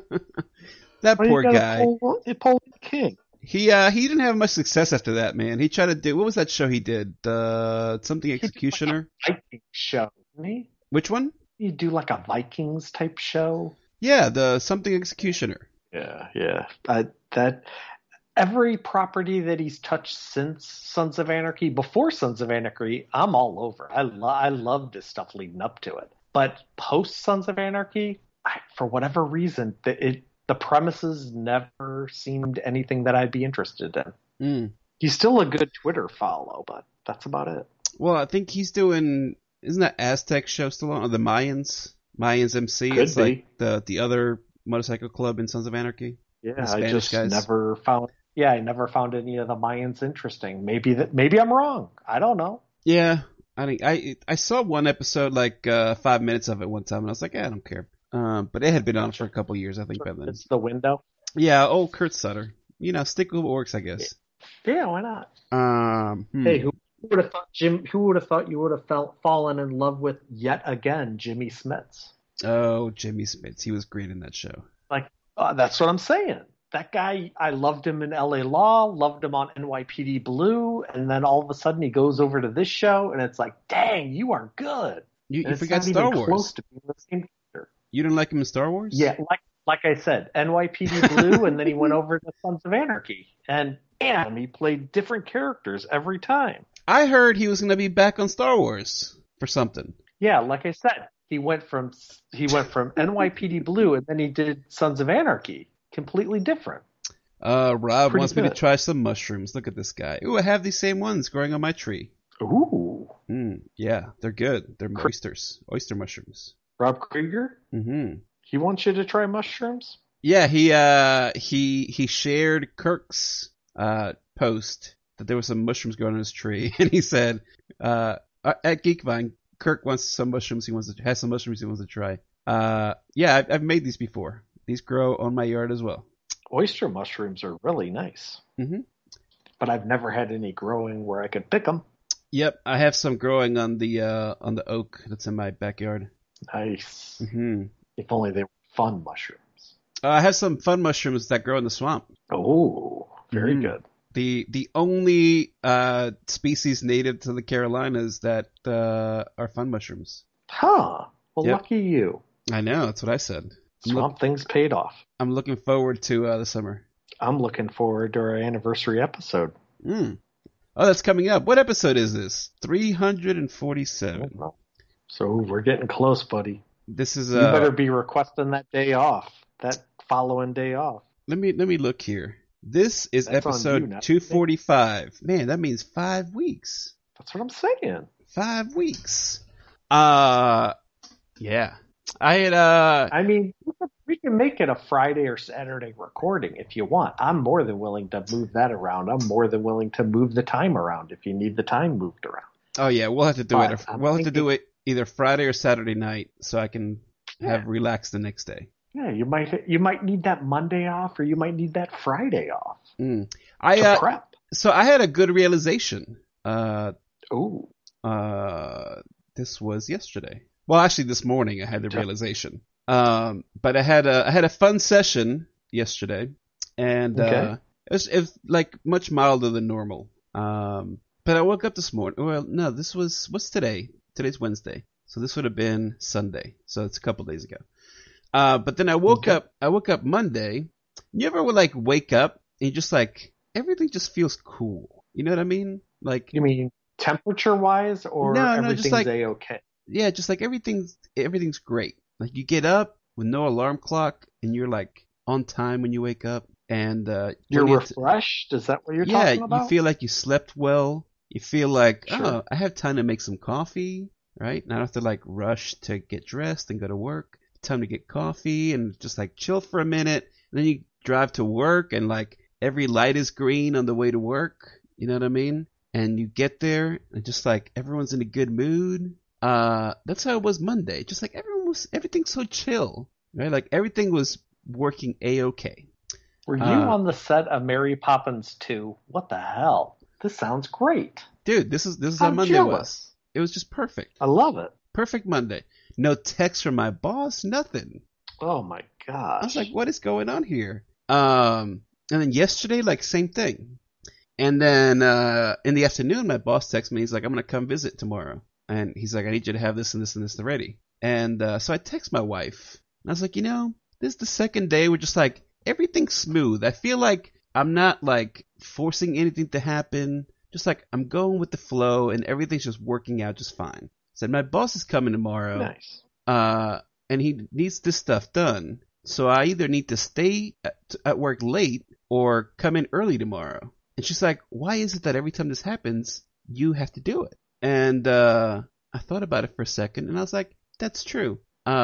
That poor guy. Pull the king. He didn't have much success after that, man. He tried to do, what was that show he did? Something Executioner? He did like a Vikings show, didn't he? Which one? You do like a Vikings type show. Yeah, the Something Executioner. Yeah. That every property that he's touched since Sons of Anarchy, before Sons of Anarchy, I'm all over. I love this stuff leading up to it. But post Sons of Anarchy, for whatever reason, the premises never seemed anything that I'd be interested in. He's still a good Twitter follow, but that's about it. Well, I think he's doing, isn't that Aztec show still on? Or the Mayans? Mayans MC? Could it's be. Like the other motorcycle club in Sons of Anarchy. Yeah, I just never found. Yeah, I never found any of the Mayans interesting. Maybe I'm wrong. I don't know. Yeah, I think I saw one episode, like 5 minutes of it one time, and I was like, I don't care. But it had been on for a couple years, I think, by then. It's the window. Yeah, old Kurt Sutter. Stick with what works, I guess. Yeah, why not? Hey, who would have thought Who would have thought you would have fallen in love with yet again Jimmy Smits? Oh, Jimmy Smits. He was great in that show. That's what I'm saying. That guy, I loved him in LA Law, loved him on NYPD Blue, and then all of a sudden he goes over to this show, and it's like, dang, you are good. You forgot Star Wars. Close to being the same character. You didn't like him in Star Wars? Yeah, like I said, NYPD Blue, and then he went over to Sons of Anarchy, and damn, he played different characters every time. I heard he was going to be back on Star Wars for something. Yeah, like I said, he went from NYPD Blue, and then he did Sons of Anarchy. Completely different. Rob wants me to try some mushrooms. Look at this guy. Ooh, I have these same ones growing on my tree. Ooh. Yeah, they're good. They're oysters. Oyster mushrooms. Rob Krieger? Mm-hmm. He wants you to try mushrooms? Yeah, he shared Kirk's post that there were some mushrooms growing on his tree, and he said, at Geekvine, Kirk wants some mushrooms. Has some mushrooms he wants to try. Yeah, I've made these before. These grow on my yard as well. Oyster mushrooms are really nice. Mm-hmm. But I've never had any growing where I could pick them. Yep, I have some growing on the oak that's in my backyard. Nice. Mm-hmm. If only they were fun mushrooms. I have some fun mushrooms that grow in the swamp. Oh, very good. The only species native to the Carolinas that are fun mushrooms. Huh. Well, Lucky you. I know, that's what I said. Swamp Things paid off. I'm looking forward to the summer. I'm looking forward to our anniversary episode. Oh, that's coming up. What episode is this? 347. So we're getting close, buddy. This is you better be requesting that day off. That following day off. Let me look here. This is episode 245. Man, that means 5 weeks. That's what I'm saying. 5 weeks. Yeah. I had I mean, we can make it a Friday or Saturday recording if you want. I'm more than willing to move that around. I'm more than willing to move the time around if you need the time moved around. Oh yeah, we'll have to do it. We'll have to do it either Friday or Saturday night so I can have relaxed the next day. Yeah, you might need that Monday off, or you might need that Friday off. To prep. So I had a good realization. This was yesterday. Well, actually, this morning I had the realization. But I had a fun session yesterday, and it was like much milder than normal. But I woke up this morning. Well, no, what's today? Today's Wednesday, so this would have been Sunday. So it's a couple days ago. But then I woke up. I woke up Monday. You ever would wake up and you just everything just feels cool. You know what I mean? You mean temperature wise, or everything's just A-okay? Yeah, just everything's great. You get up with no alarm clock, and you're on time when you wake up, and you're refreshed. Is that what you're talking about? Yeah, you feel like you slept well. You feel like, I have time to make some coffee, right? And I don't have to rush to get dressed and go to work. Time to get coffee and just chill for a minute. And then you drive to work, and every light is green on the way to work. You know what I mean? And you get there and just like everyone's in a good mood. That's how it was Monday. Just like everything's so chill, right? Like everything was working a-okay. Were you on the set of Mary Poppins 2? What the hell? This sounds great. Dude, this is how Monday was. It was just perfect. I love it. Perfect Monday. No text from my boss, nothing. Oh my gosh. I was like, what is going on here? And then yesterday, like, same thing. And then in the afternoon, my boss texts me. He's like, I'm going to come visit tomorrow. And he's like, I need you to have this and this and this ready. And so I text my wife. And I was like, this is the second day where just like everything's smooth. I feel like I'm not like forcing anything to happen. Just like I'm going with the flow and everything's just working out just fine. Said my boss is coming tomorrow. Nice. And he needs this stuff done. So I either need to stay at work late or come in early tomorrow. And she's like, why is it that every time this happens, you have to do it? And I thought about it for a second, and I was like, that's true.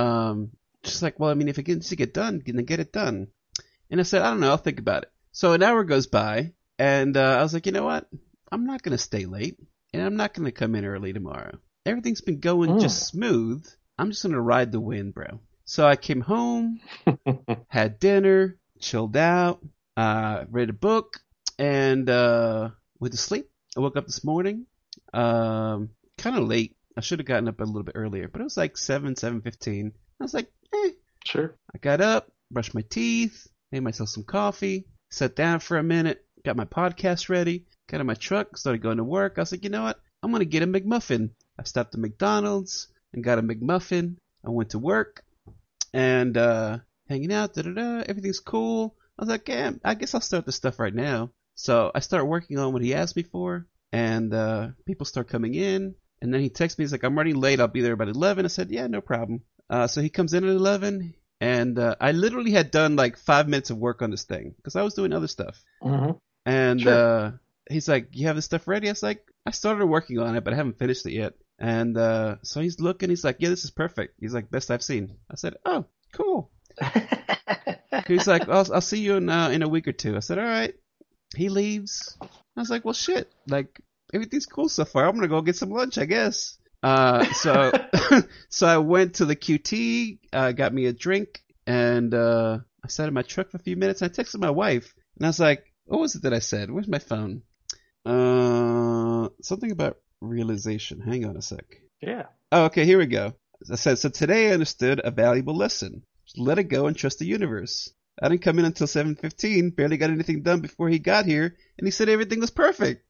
She's like, well, I mean, if it gets to get done, then get it done. And I said, I don't know, I'll think about it. So an hour goes by, and I was like, you know what? I'm not going to stay late, and I'm not going to come in early tomorrow. Everything's been going just smooth. I'm just going to ride the wind, bro. So I came home, had dinner, chilled out, read a book, and went to sleep. I woke up this morning, kind of late. I should have gotten up a little bit earlier, but it was like 7:15. I was like, Sure. I got up, brushed my teeth, made myself some coffee, sat down for a minute, got my podcast ready, got in my truck, started going to work. I was like, you know what? I'm going to get a McMuffin. I stopped at McDonald's and got a McMuffin. I went to work and hanging out, everything's cool. I was like, yeah, I guess I'll start this stuff right now. So I start working on what he asked me for, and people start coming in. And then he texts me, he's like, I'm running late, I'll be there about 11. I said, yeah, no problem. So he comes in at 11, and I literally had done like 5 minutes of work on this thing, because I was doing other stuff. Mm-hmm. And Sure. He's like, you have this stuff ready? I was like, I started working on it, but I haven't finished it yet. And so he's looking, he's like, yeah, this is perfect. He's like, best I've seen. I said, oh, cool. He's like, I'll see you in a week or two. I said, all right. He leaves. I was like, well, shit. Like, everything's cool so far. I'm going to go get some lunch, I guess. So I went to the QT, got me a drink, and I sat in my truck for a few minutes. And I texted my wife, and I was like, what was it that I said? Where's my phone? Something about realization. Hang on a sec. Yeah. Oh, okay, here we go. I said, so today I understood a valuable lesson. Just let it go and trust the universe. I didn't come in until 7:15, barely got anything done before he got here, and he said everything was perfect.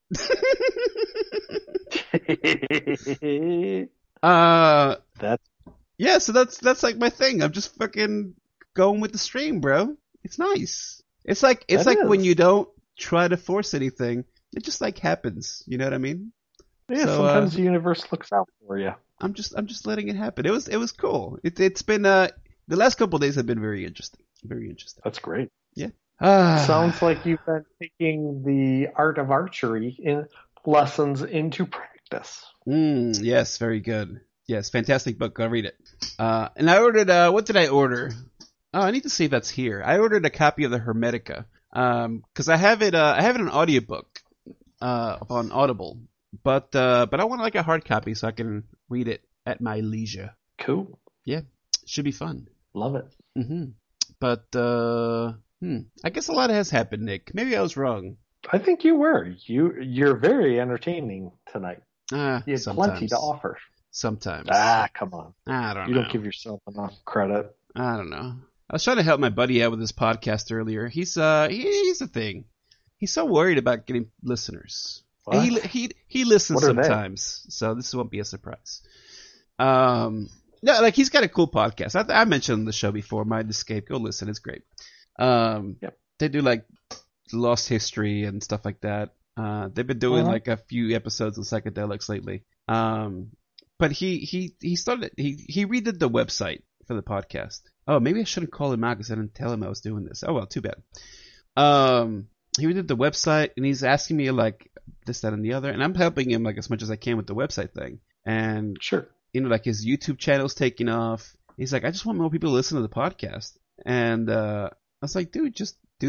Yeah, so that's like my thing. I'm just fucking going with the stream, bro. It's nice. It's like when you don't try to force anything, it just like happens. You know what I mean? Yeah, so, sometimes the universe looks out for you. I'm just letting it happen. It was cool. It's been the last couple of days have been very interesting. Very interesting. That's great. Yeah. Sounds like you've been taking the art of archery lessons into practice. Yes, very good. Yes, fantastic book. Go read it. And I ordered. What did I order? Oh, I need to see if that's here. I ordered a copy of the Hermetica. Because I have it. I have it in audiobook. On Audible. But I want like a hard copy so I can read it at my leisure. Cool. Yeah, should be fun. Love it. Mm-hmm. But I guess a lot has happened, Nick. Maybe I was wrong. I think you were. You're very entertaining tonight. You had plenty to offer. Sometimes. Come on. I don't know. You don't give yourself enough credit. I don't know. I was trying to help my buddy out with his podcast earlier. He's a thing. He's so worried about getting listeners. He listens sometimes, so this won't be a surprise. No, like he's got a cool podcast. I mentioned on the show before, Mind Escape. Go listen, it's great. Yep. They do like lost history and stuff like that. They've been doing like a few episodes of psychedelics lately. But he started he redid the website for the podcast. Oh, maybe I shouldn't call him out because I didn't tell him I was doing this. Oh well, too bad. He redid the website and he's asking me like this, that, and the other, and I'm helping him like as much as I can with the website thing. And sure, like his YouTube channel's taking off. He's like, I just want more people to listen to the podcast. And I was like, dude, just do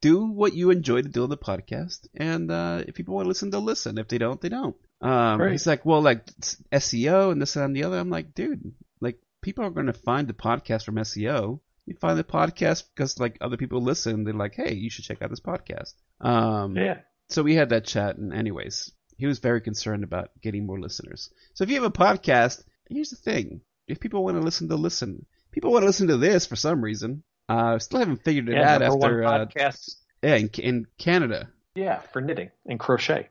do what you enjoy to do on the podcast, and if people want to listen, they'll listen. If they don't, they don't. Right. He's like, well, like SEO and this and the other. I'm like, dude, like people are going to find the podcast from SEO. You find the podcast because like other people listen. They're like, hey, you should check out this podcast. Yeah. So we had that chat, and anyways, he was very concerned about getting more listeners. So if you have a podcast, here's the thing: if people want to listen, they'll listen. People want to listen to this for some reason. Still haven't figured it out after podcast. In Canada. Yeah, for knitting and crochet.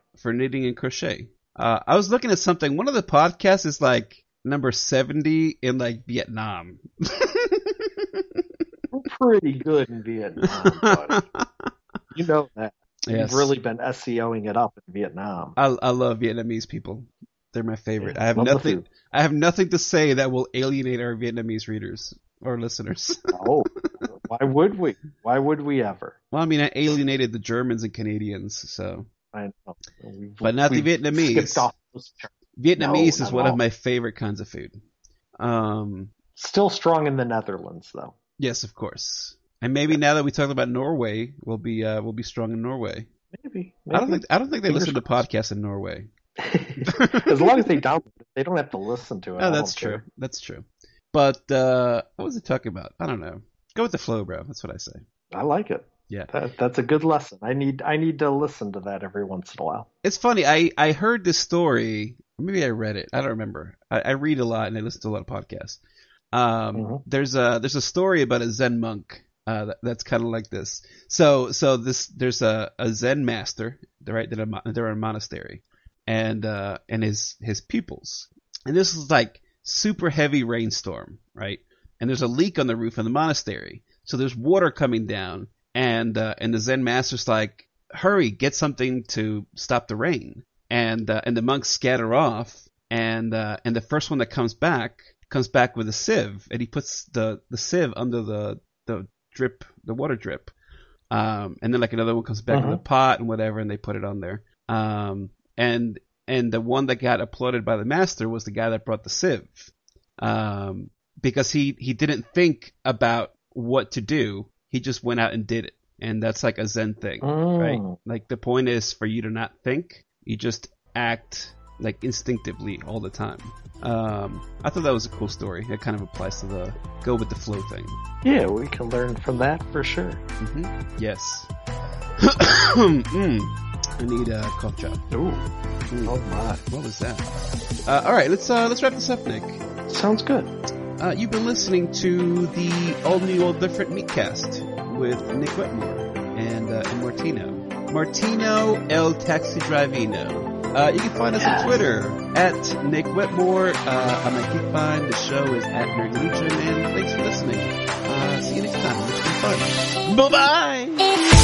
I was looking at something. One of the podcasts is like number 70 in like Vietnam. We're pretty good in Vietnam, buddy. You know that. Yes. You've really been SEOing it up in Vietnam. I love Vietnamese people. They're my favorite. Yeah, I have nothing to say that will alienate our Vietnamese readers or listeners. Oh, why would we? Why would we ever? Well, I mean, I alienated the Germans and Canadians, so. I know. But not the Vietnamese. Vietnamese is one of my favorite kinds of food. Still strong in the Netherlands, though. Yes, of course. And maybe now that we talked about Norway, we'll be strong in Norway. Maybe. I don't think they listen to podcasts in Norway. As long as they download it, they don't have to listen to it. Oh, that's true. That's true. But what was it talking about? I don't know. Go with the flow, bro. That's what I say. I like it. Yeah, that's a good lesson. I need to listen to that every once in a while. It's funny. I heard this story. Maybe I read it. I don't remember. I read a lot and I listen to a lot of podcasts. There's a story about a Zen monk. That's kind of like this. So there's a Zen master, right? They're in a monastery, and his pupils. And this is like super heavy rainstorm, right? And there's a leak on the roof of the monastery. So there's water coming down, and the Zen master's like, hurry, get something to stop the rain. And the monks scatter off, and the first one that comes back with a sieve, and he puts the sieve under the water drip. And then like another one comes back in the pot and whatever, and they put it on there. And the one that got applauded by the master was the guy that brought the sieve. Because he didn't think about what to do. He just went out and did it. And that's like a Zen thing, right? Like the point is for you to not think. You just act like instinctively all the time. I thought that was a cool story. It kind of applies to the go with the flow thing. Yeah, we can learn from that for sure. Mm-hmm. Yes. I need a cough drop. Ooh. Oh my! What was that? All right, let's wrap this up, Nick. Sounds good. You've been listening to the all new, all different Meatcast with Nick Wetmore and Martino El Taxi Drivino. You can find us on Twitter at Nick Wetmore. I'm at Geekvine. The show is at Nerd Legion, and thanks for listening. See you next time. It's been fun. Bye bye.